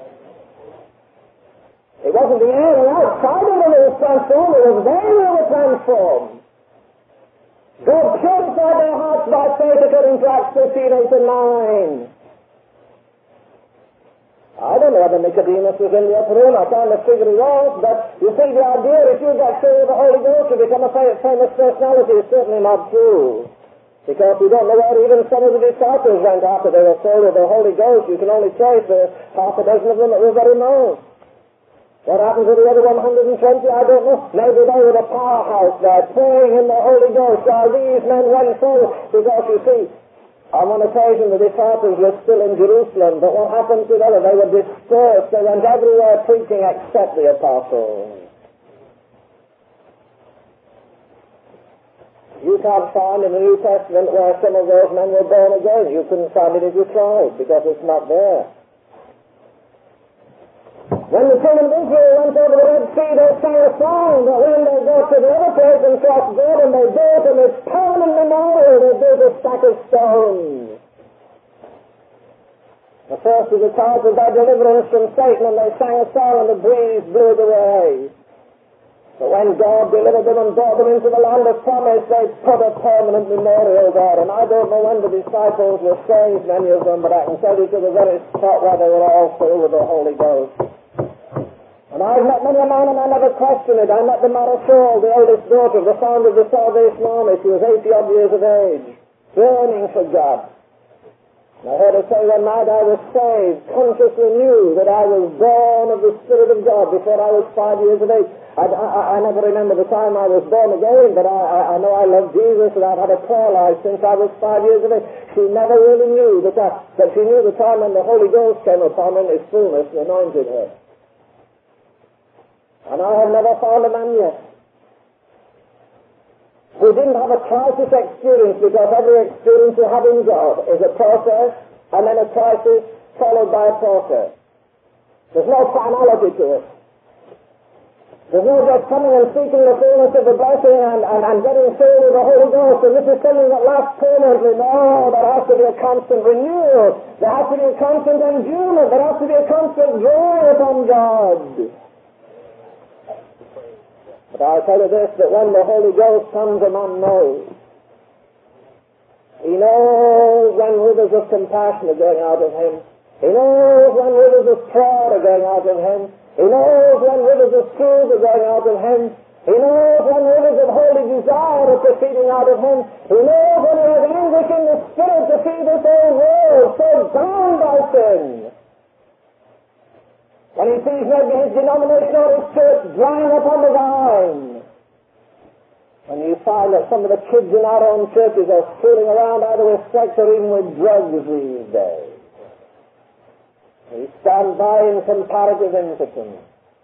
It wasn't the air and outside of them that was transformed. It was they who were transformed. God purified their hearts by faith according to Acts 15:8-9. I don't know whether Nicodemus was in the upper room. I kind of figured he was, but you see the idea if you get filled with the Holy Ghost you become a famous personality is certainly not true. Because you don't know where even some of the disciples went after they were filled with the Holy Ghost. You can only trace half a dozen of them that were very most. What happened to the other 120? I don't know. Maybe they were the powerhouse there, praying in the Holy Ghost while these men went forward. Because you see, on one occasion the disciples were still in Jerusalem, but what happened to them? They were dispersed. They went everywhere preaching except the apostles. You can't find in the New Testament where some of those men were born again. You couldn't find it if you tried, because it's not there. When the children of Israel went over the Red Sea, they sang a song, but when they go to the other place and cross Jordan, they built in this permanent memorial, they built a stack of stones. The first of the type was their deliverance from Satan, and they sang a song and the breeze blew it away. But when God delivered them and brought them into the land of promise, they put a permanent memorial there. And I don't know when the disciples were saved, many of them, but I can tell you to the very spot where they were all filled with the Holy Ghost. And I've met many a man and I never questioned it. I met the Marisol, the eldest daughter of the founder of the Salvation Army. She was 80-odd years of age, burning for God. And I heard her say one night I was saved, consciously knew that I was born of the Spirit of God before I was 5 years of age. I never remember the time I was born again, but I know I love Jesus and I've had a prayer life since I was 5 years of age. She never really knew but she knew the time when the Holy Ghost came upon her in His fullness and anointed her. And I have never found a man yet who didn't have a crisis experience, because every experience you have in God is a process and then a crisis followed by a process. There's no finality to it. There's no just coming and seeking the fullness of the blessing and getting filled with the Holy Ghost, and this is something that lasts permanently. No, there has to be a constant renewal. There has to be a constant endurance. There has to be a constant drawing upon God. But I'll tell you this, that when the Holy Ghost comes, a man knows. He knows when rivers of compassion are going out of him. He knows when rivers of prayer are going out of him. He knows when rivers of truth are going out of him. He knows when rivers of holy desire are proceeding out of him. He knows when he has anguish in the spirit to see this old world so bound by sin. When he sees maybe his denomination or his church drying up on the vine. When you find that some of the kids in our own churches are fooling around either with sex or even with drugs these days. We stand by in comparative impotence.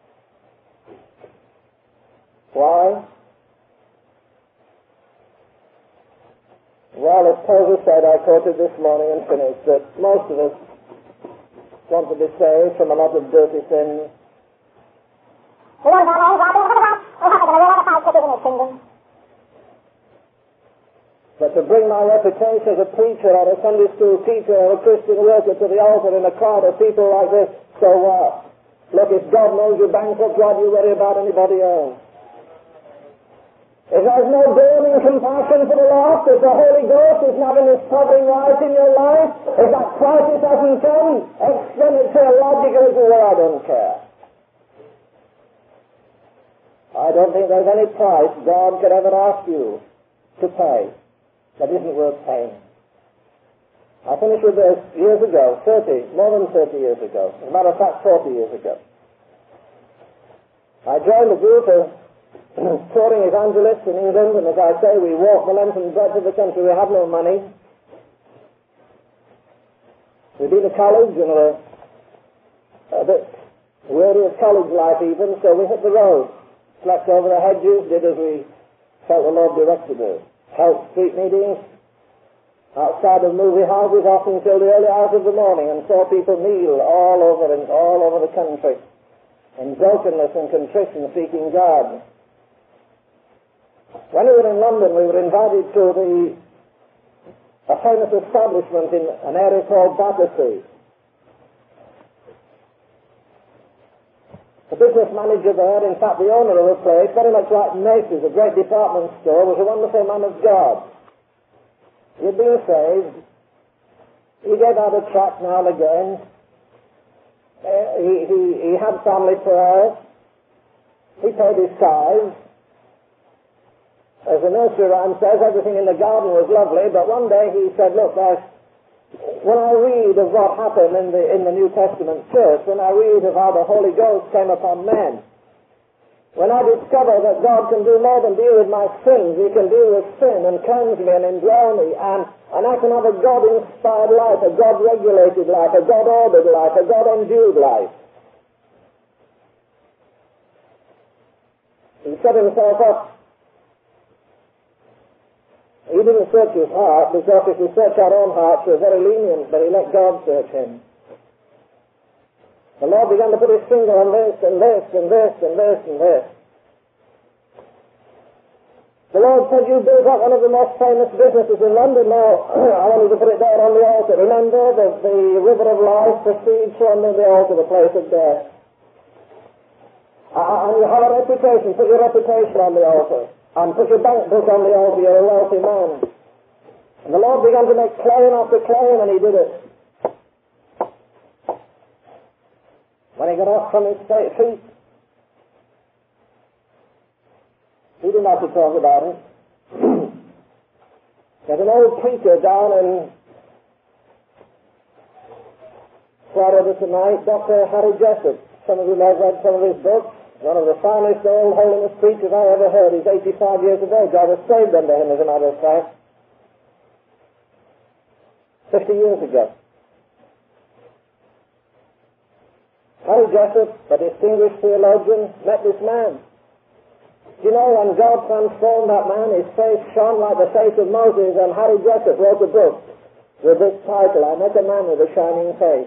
Why? Well, as Tozer said, I quoted this morning and finished, that most of us want to be saved from a lot of dirty sins. But to bring my reputation as a preacher or a Sunday school teacher or a Christian worker to the altar in a crowd of people like this, so what? Look, if God knows you're bankrupt, why do you worry about anybody else? If there's no burning compassion for the lost, if the Holy Ghost is not in His sovereign right in your life, if that crisis hasn't come, expenditure logically, well, I don't care. I don't think there's any price God could ever ask you to pay that isn't worth paying. I finished with this years ago, more than 30 years ago. As a matter of fact, 40 years ago. I joined a group of touring evangelists in England, and as I say, we walk the length and breadth of the country. We have no money. We've been to college and are a bit weary of college life even, so we hit the road, slept over the hedges, did as we felt the Lord directed us. Held street meetings outside of movie houses often till the early hours of the morning, and saw people kneel all over the country in brokenness and contrition, seeking God. When we were in London, we were invited to a famous establishment in an area called Battersea. The business manager there, in fact the owner of the place, very much like Macy's, a great department store, was a wonderful man of God. He had been saved. He gave out a tract now and again. He had family prayers. He paid his tithes. As the nursery rhyme says, everything in the garden was lovely, but one day he said, look, when I read of what happened in the New Testament church, when I read of how the Holy Ghost came upon men, when I discover that God can do more than deal with my sins, He can deal with sin and cleanse me and indwell me, and I can have a God-inspired life, a God-regulated life, a God-ordered life, a God-endued life. He set himself up. He didn't search his heart, because if we search our own hearts, we're very lenient, but he let God search him. The Lord began to put his finger on this and this and this and this and this. The Lord said, you built up one of the most famous businesses in London. Now, I want you to put it there on the altar. Remember that the river of life proceeds from the altar, the place of death. And you have a reputation. Put your reputation on the altar. And put your bank book on the altar. You're a wealthy man. And the Lord began to make claim after claim, and he did it. When he got off from his feet, he didn't have to talk about it. There's an old preacher down in Florida tonight, Dr. Harry Jessup. Some of you may have read some of his books. One of the finest old holiness preachers I ever heard. He's 85 years of age. I was saved under him, as a matter of fact, 50 years ago. Harry Jessup, a distinguished theologian, met this man. You know, when God transformed that man, his face shone like the face of Moses, and Harry Jessup wrote a book with this title, I Met a Man with a Shining Face.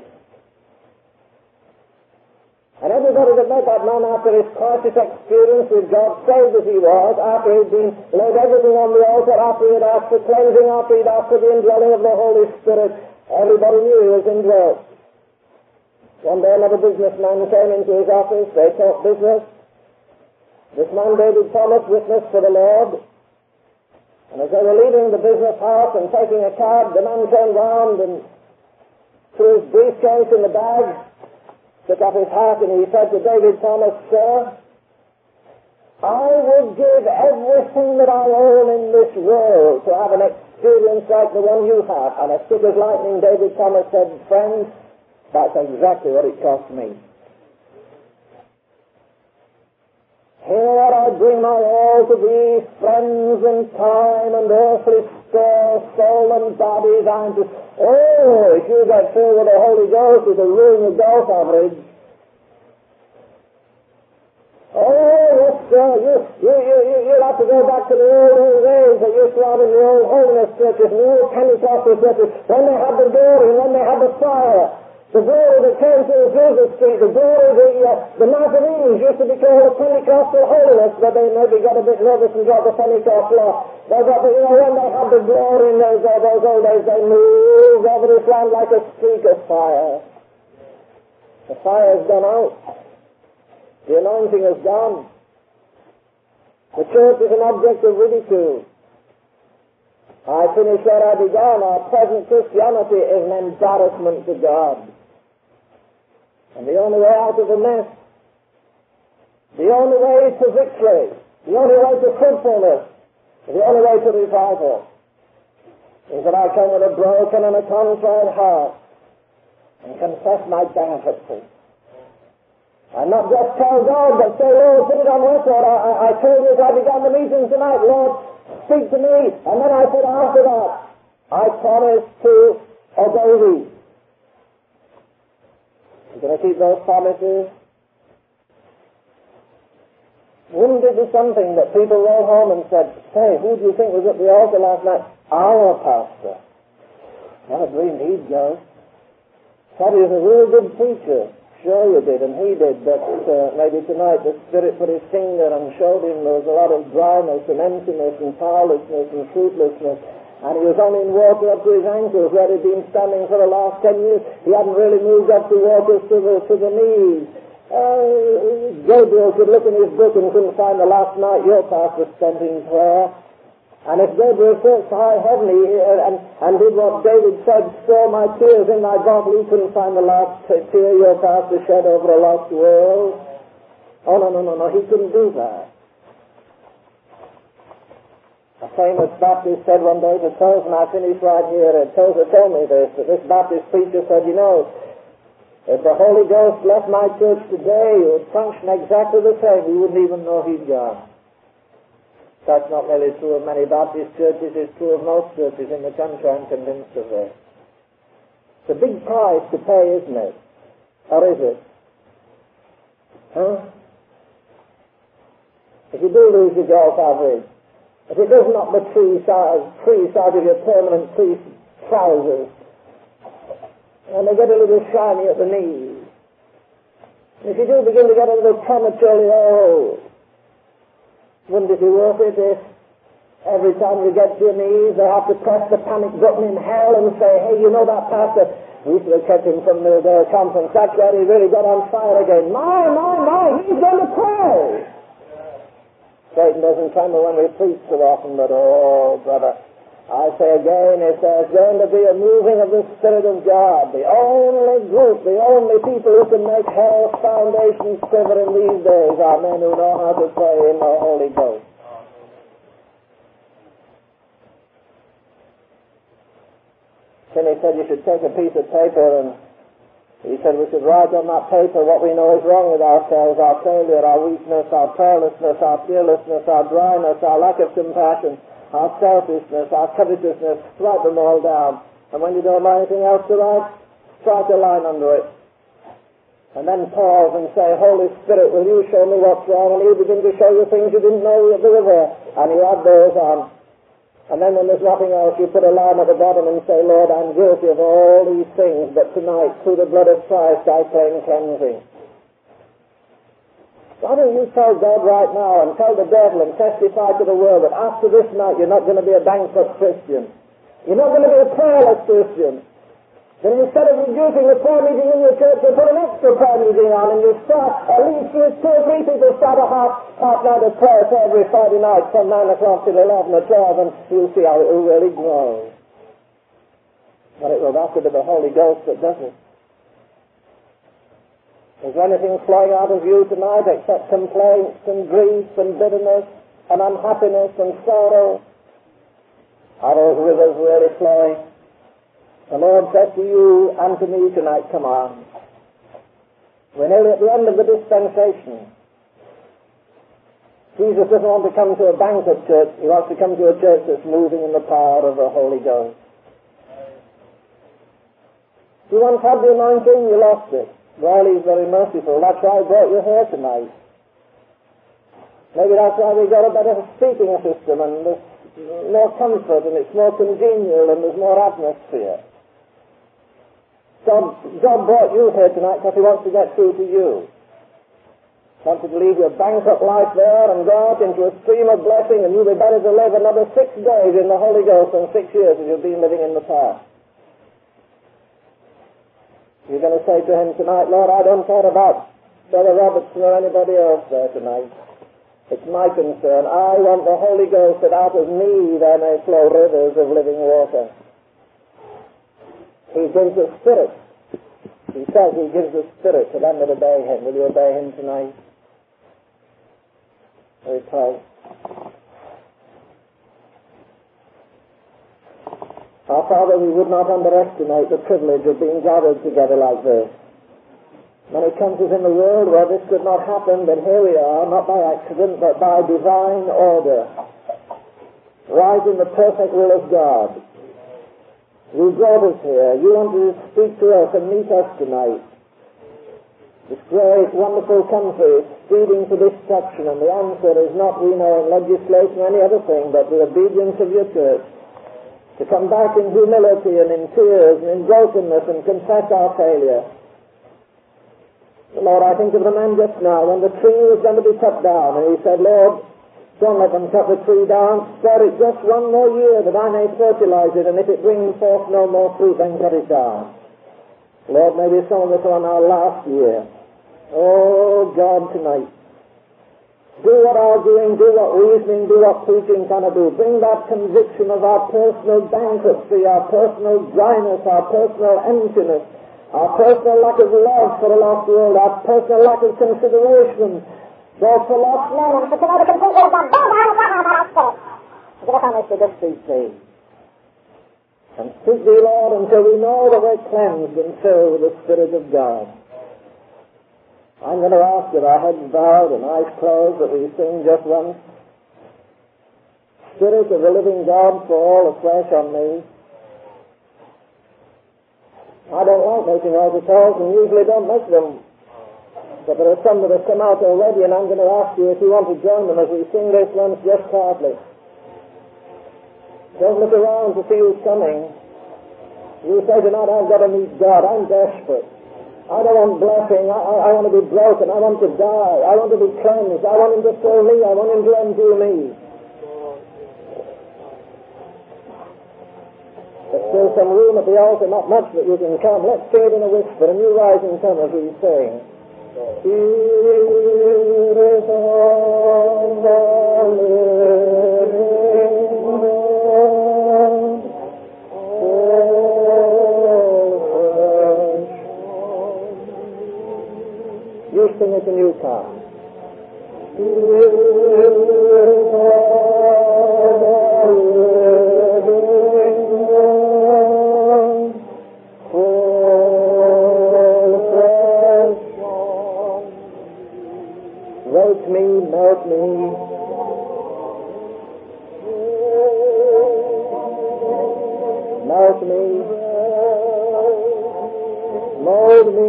And everybody that met that man after his crisis experience with God, saved as he was, after he'd been laid everything on the altar, after he'd asked for cleansing, after he'd asked for the indwelling of the Holy Spirit, everybody knew he was indwelt. One day another businessman came into his office, they talked business. This man, David Thomas, witnessed for the Lord. And as they were leaving the business house and taking a cab, the man turned round and threw his briefcase in the bag, took up his hat, and he said to David Thomas, sir, I would give everything that I own in this world to have an experience like the one you have. And as quick as lightning, David Thomas said, friend, that's exactly what it cost me. Here I bring my all to thee, friends and time and earthly store, soul and body thine to... Oh, if you get filled with the Holy Ghost, it'll ruin your golf average. Oh, yes, sir, you'll have to go back to the old days that used to have in the old holiness churches, the old Pentecostal churches, when they had the glory, when they had the fire. The glory that came to Azusa Street, the glory the Nazarenes used to be called a Pentecostal holiness, but they maybe got a bit nervous and dropped the Pentecostal off. They got the, when they had the glory in those old days, they moved over this land like a streak of fire. The fire has gone out. The anointing has gone. The church is an object of ridicule. I finish where I began. Our present Christianity is an embarrassment to God. And the only way out of the mess, the only way to victory, the only way to fruitfulness, the only way to revival is that I come with a broken and a contrite heart and confess my bankruptcy. And not just tell God, but say, Lord, put it on record. I told you as I began the meeting tonight, Lord, speak to me. And then I said after that, I promise to obey thee. You going to keep those promises? Wouldn't it be something that people wrote home and said, say, who do you think was at the altar last night? Our pastor. Never dreamed he'd go. Thought he was a real good preacher. Sure you did, and he did, but maybe tonight the Spirit put his finger and showed him there was a lot of dryness and emptiness and powerlessness and fruitlessness, and he was only in water up to his ankles where he'd been standing for the last 10 years. He hadn't really moved up to water to the knees. Gabriel could look in his book and couldn't find the last night your pastor spent in prayer. And if Gabriel searched high heaven and did what David said, store my tears in thy bottle, he couldn't find the last tear your pastor shed over a lost world. Oh, no, he couldn't do that. A famous Baptist said one day to Tozer, and I finish right here, Tozer told me this, that this Baptist preacher said, you know, if the Holy Ghost left my church today, it would function exactly the same. We wouldn't even know he'd gone. That's not merely true of many Baptist churches, it's true of most churches in the country, I'm convinced of this. It's a big price to pay, isn't it? Or is it? Huh? If you do lose your golf average, if it does knock the crease out of your permanent crease trousers, and they get a little shiny at the knees, and if you do begin to get a little prematurely old, wouldn't it be worth it if every time you get to your knees they have to press the panic button in hell and say, hey, you know that pastor, we should have kept him from the conference, that's where he really got on fire again. My, he's going to pray. Satan doesn't tremble when we preach so often, but oh, brother, I say again, if there's going to be a moving of the Spirit of God, the only group, the only people who can make hell's foundations quiver in these days are men who know how to pray in the Holy Ghost. Finney said you should take a piece of paper, and he said we should write on that paper what we know is wrong with ourselves, our failure, our weakness, our prayerlessness, our fearlessness, our dryness, our lack of compassion, our selfishness, our covetousness. Write them all down. And when you don't know anything else to write, write a line under it. And then pause and say, Holy Spirit, will you show me what's wrong? And he'll begin to show you things you didn't know that were there. And you add those on. And then when there's nothing else, you put a line at the bottom and say, Lord, I'm guilty of all these things, but tonight, through the blood of Christ, I claim cleansing. Why don't you tell God right now and tell the devil and testify to the world that after this night you're not going to be a bankrupt Christian. You're not going to be a prayerless Christian. Then instead of reducing the prayer meeting in your church, you put an extra prayer meeting on and you start, at least 2 or 3 people start a half night of prayer every Friday night from 9 o'clock till 11 or 12, and you'll see how it will really grow. But it will have to be the Holy Ghost that does it. Is there anything flowing out of you tonight except complaints and grief and bitterness and unhappiness and sorrow? Are those rivers really flowing? The Lord said to you and to me tonight, come on. We're nearly at the end of the dispensation. Jesus doesn't want to come to a banquet church. He wants to come to a church that's moving in the power of the Holy Ghost. You once had the anointing, you lost it. Well, he's very merciful. That's why I brought you here tonight. Maybe that's why we got a better speaking system, and there's more comfort, and it's more congenial, and there's more atmosphere. God brought you here tonight because He wants to get through to you. He wants you to leave your bankrupt life there and go out into a stream of blessing, and you'll be better to live another 6 days in the Holy Ghost than 6 years as you've been living in the past. You're going to say to Him tonight, Lord, I don't care about Brother Robertson or anybody else there tonight. It's my concern. I want the Holy Ghost that out of me there may flow rivers of living water. He gives the Spirit. He says He gives the Spirit to them that obey Him. Will you obey Him tonight? We pray. Our Father, we would not underestimate the privilege of being gathered together like this. Many countries in the world where this could not happen, but here we are, not by accident, but by divine order, right in the perfect will of God. You brought us here. You wanted to speak to us and meet us tonight. This great, wonderful country is speeding to destruction, and the answer is not, we know, in legislation or any other thing, but the obedience of your church, to come back in humility and in tears and in brokenness and confess our failure. Lord, I think of the man just now when the tree was going to be cut down, and he said, Lord, don't let them cut the tree down, spare it just 1 more year that I may fertilize it, and if it brings forth no more fruit, then cut it down. Lord, maybe some of us are on our last year. Oh, God, tonight, do what arguing, do what reasoning, do what preaching cannot do. Bring that conviction of our personal bankruptcy, our personal dryness, our personal emptiness, our personal lack of love for the lost world, our personal lack of consideration, both for lost men and for some other completely of God. Give us on this to just speak thee. And speak thee, Lord, until we know that we're cleansed and filled with the Spirit of God. I'm going to ask with our heads bowed and eyes closed that we sing just once. Spirit of the living God, pour all the flesh on me. I don't like making altar calls and usually don't make them. But there are some that have come out already, and I'm going to ask you if you want to join them as we sing this once just quietly. Don't look around to see who's coming. You say tonight, I've got to meet God. I'm desperate. I don't want blessing. I want to be broken. I want to die. I want to be cleansed. I want Him to fill me. I want Him to undo me. There's still some room at the altar, not much that you can come. Let's sing it in a whisper, and you rise and come as we sing. Here is all the living God, you sing it and you come. Here is all the living God, full fresh. Wake me, melt me. Melt me. Mold me.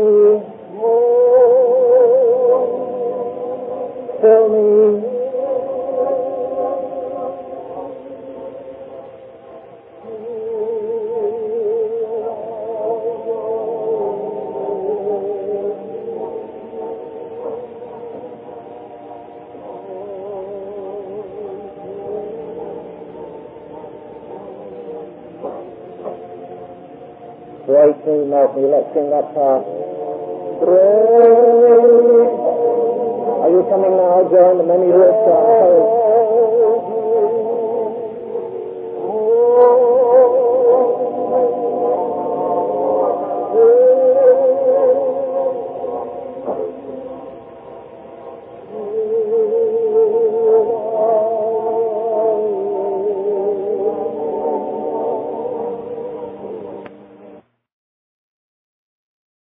Fill me. Break me, melt me. Let's sing that part. Break. Are you coming now, John? The many who have come.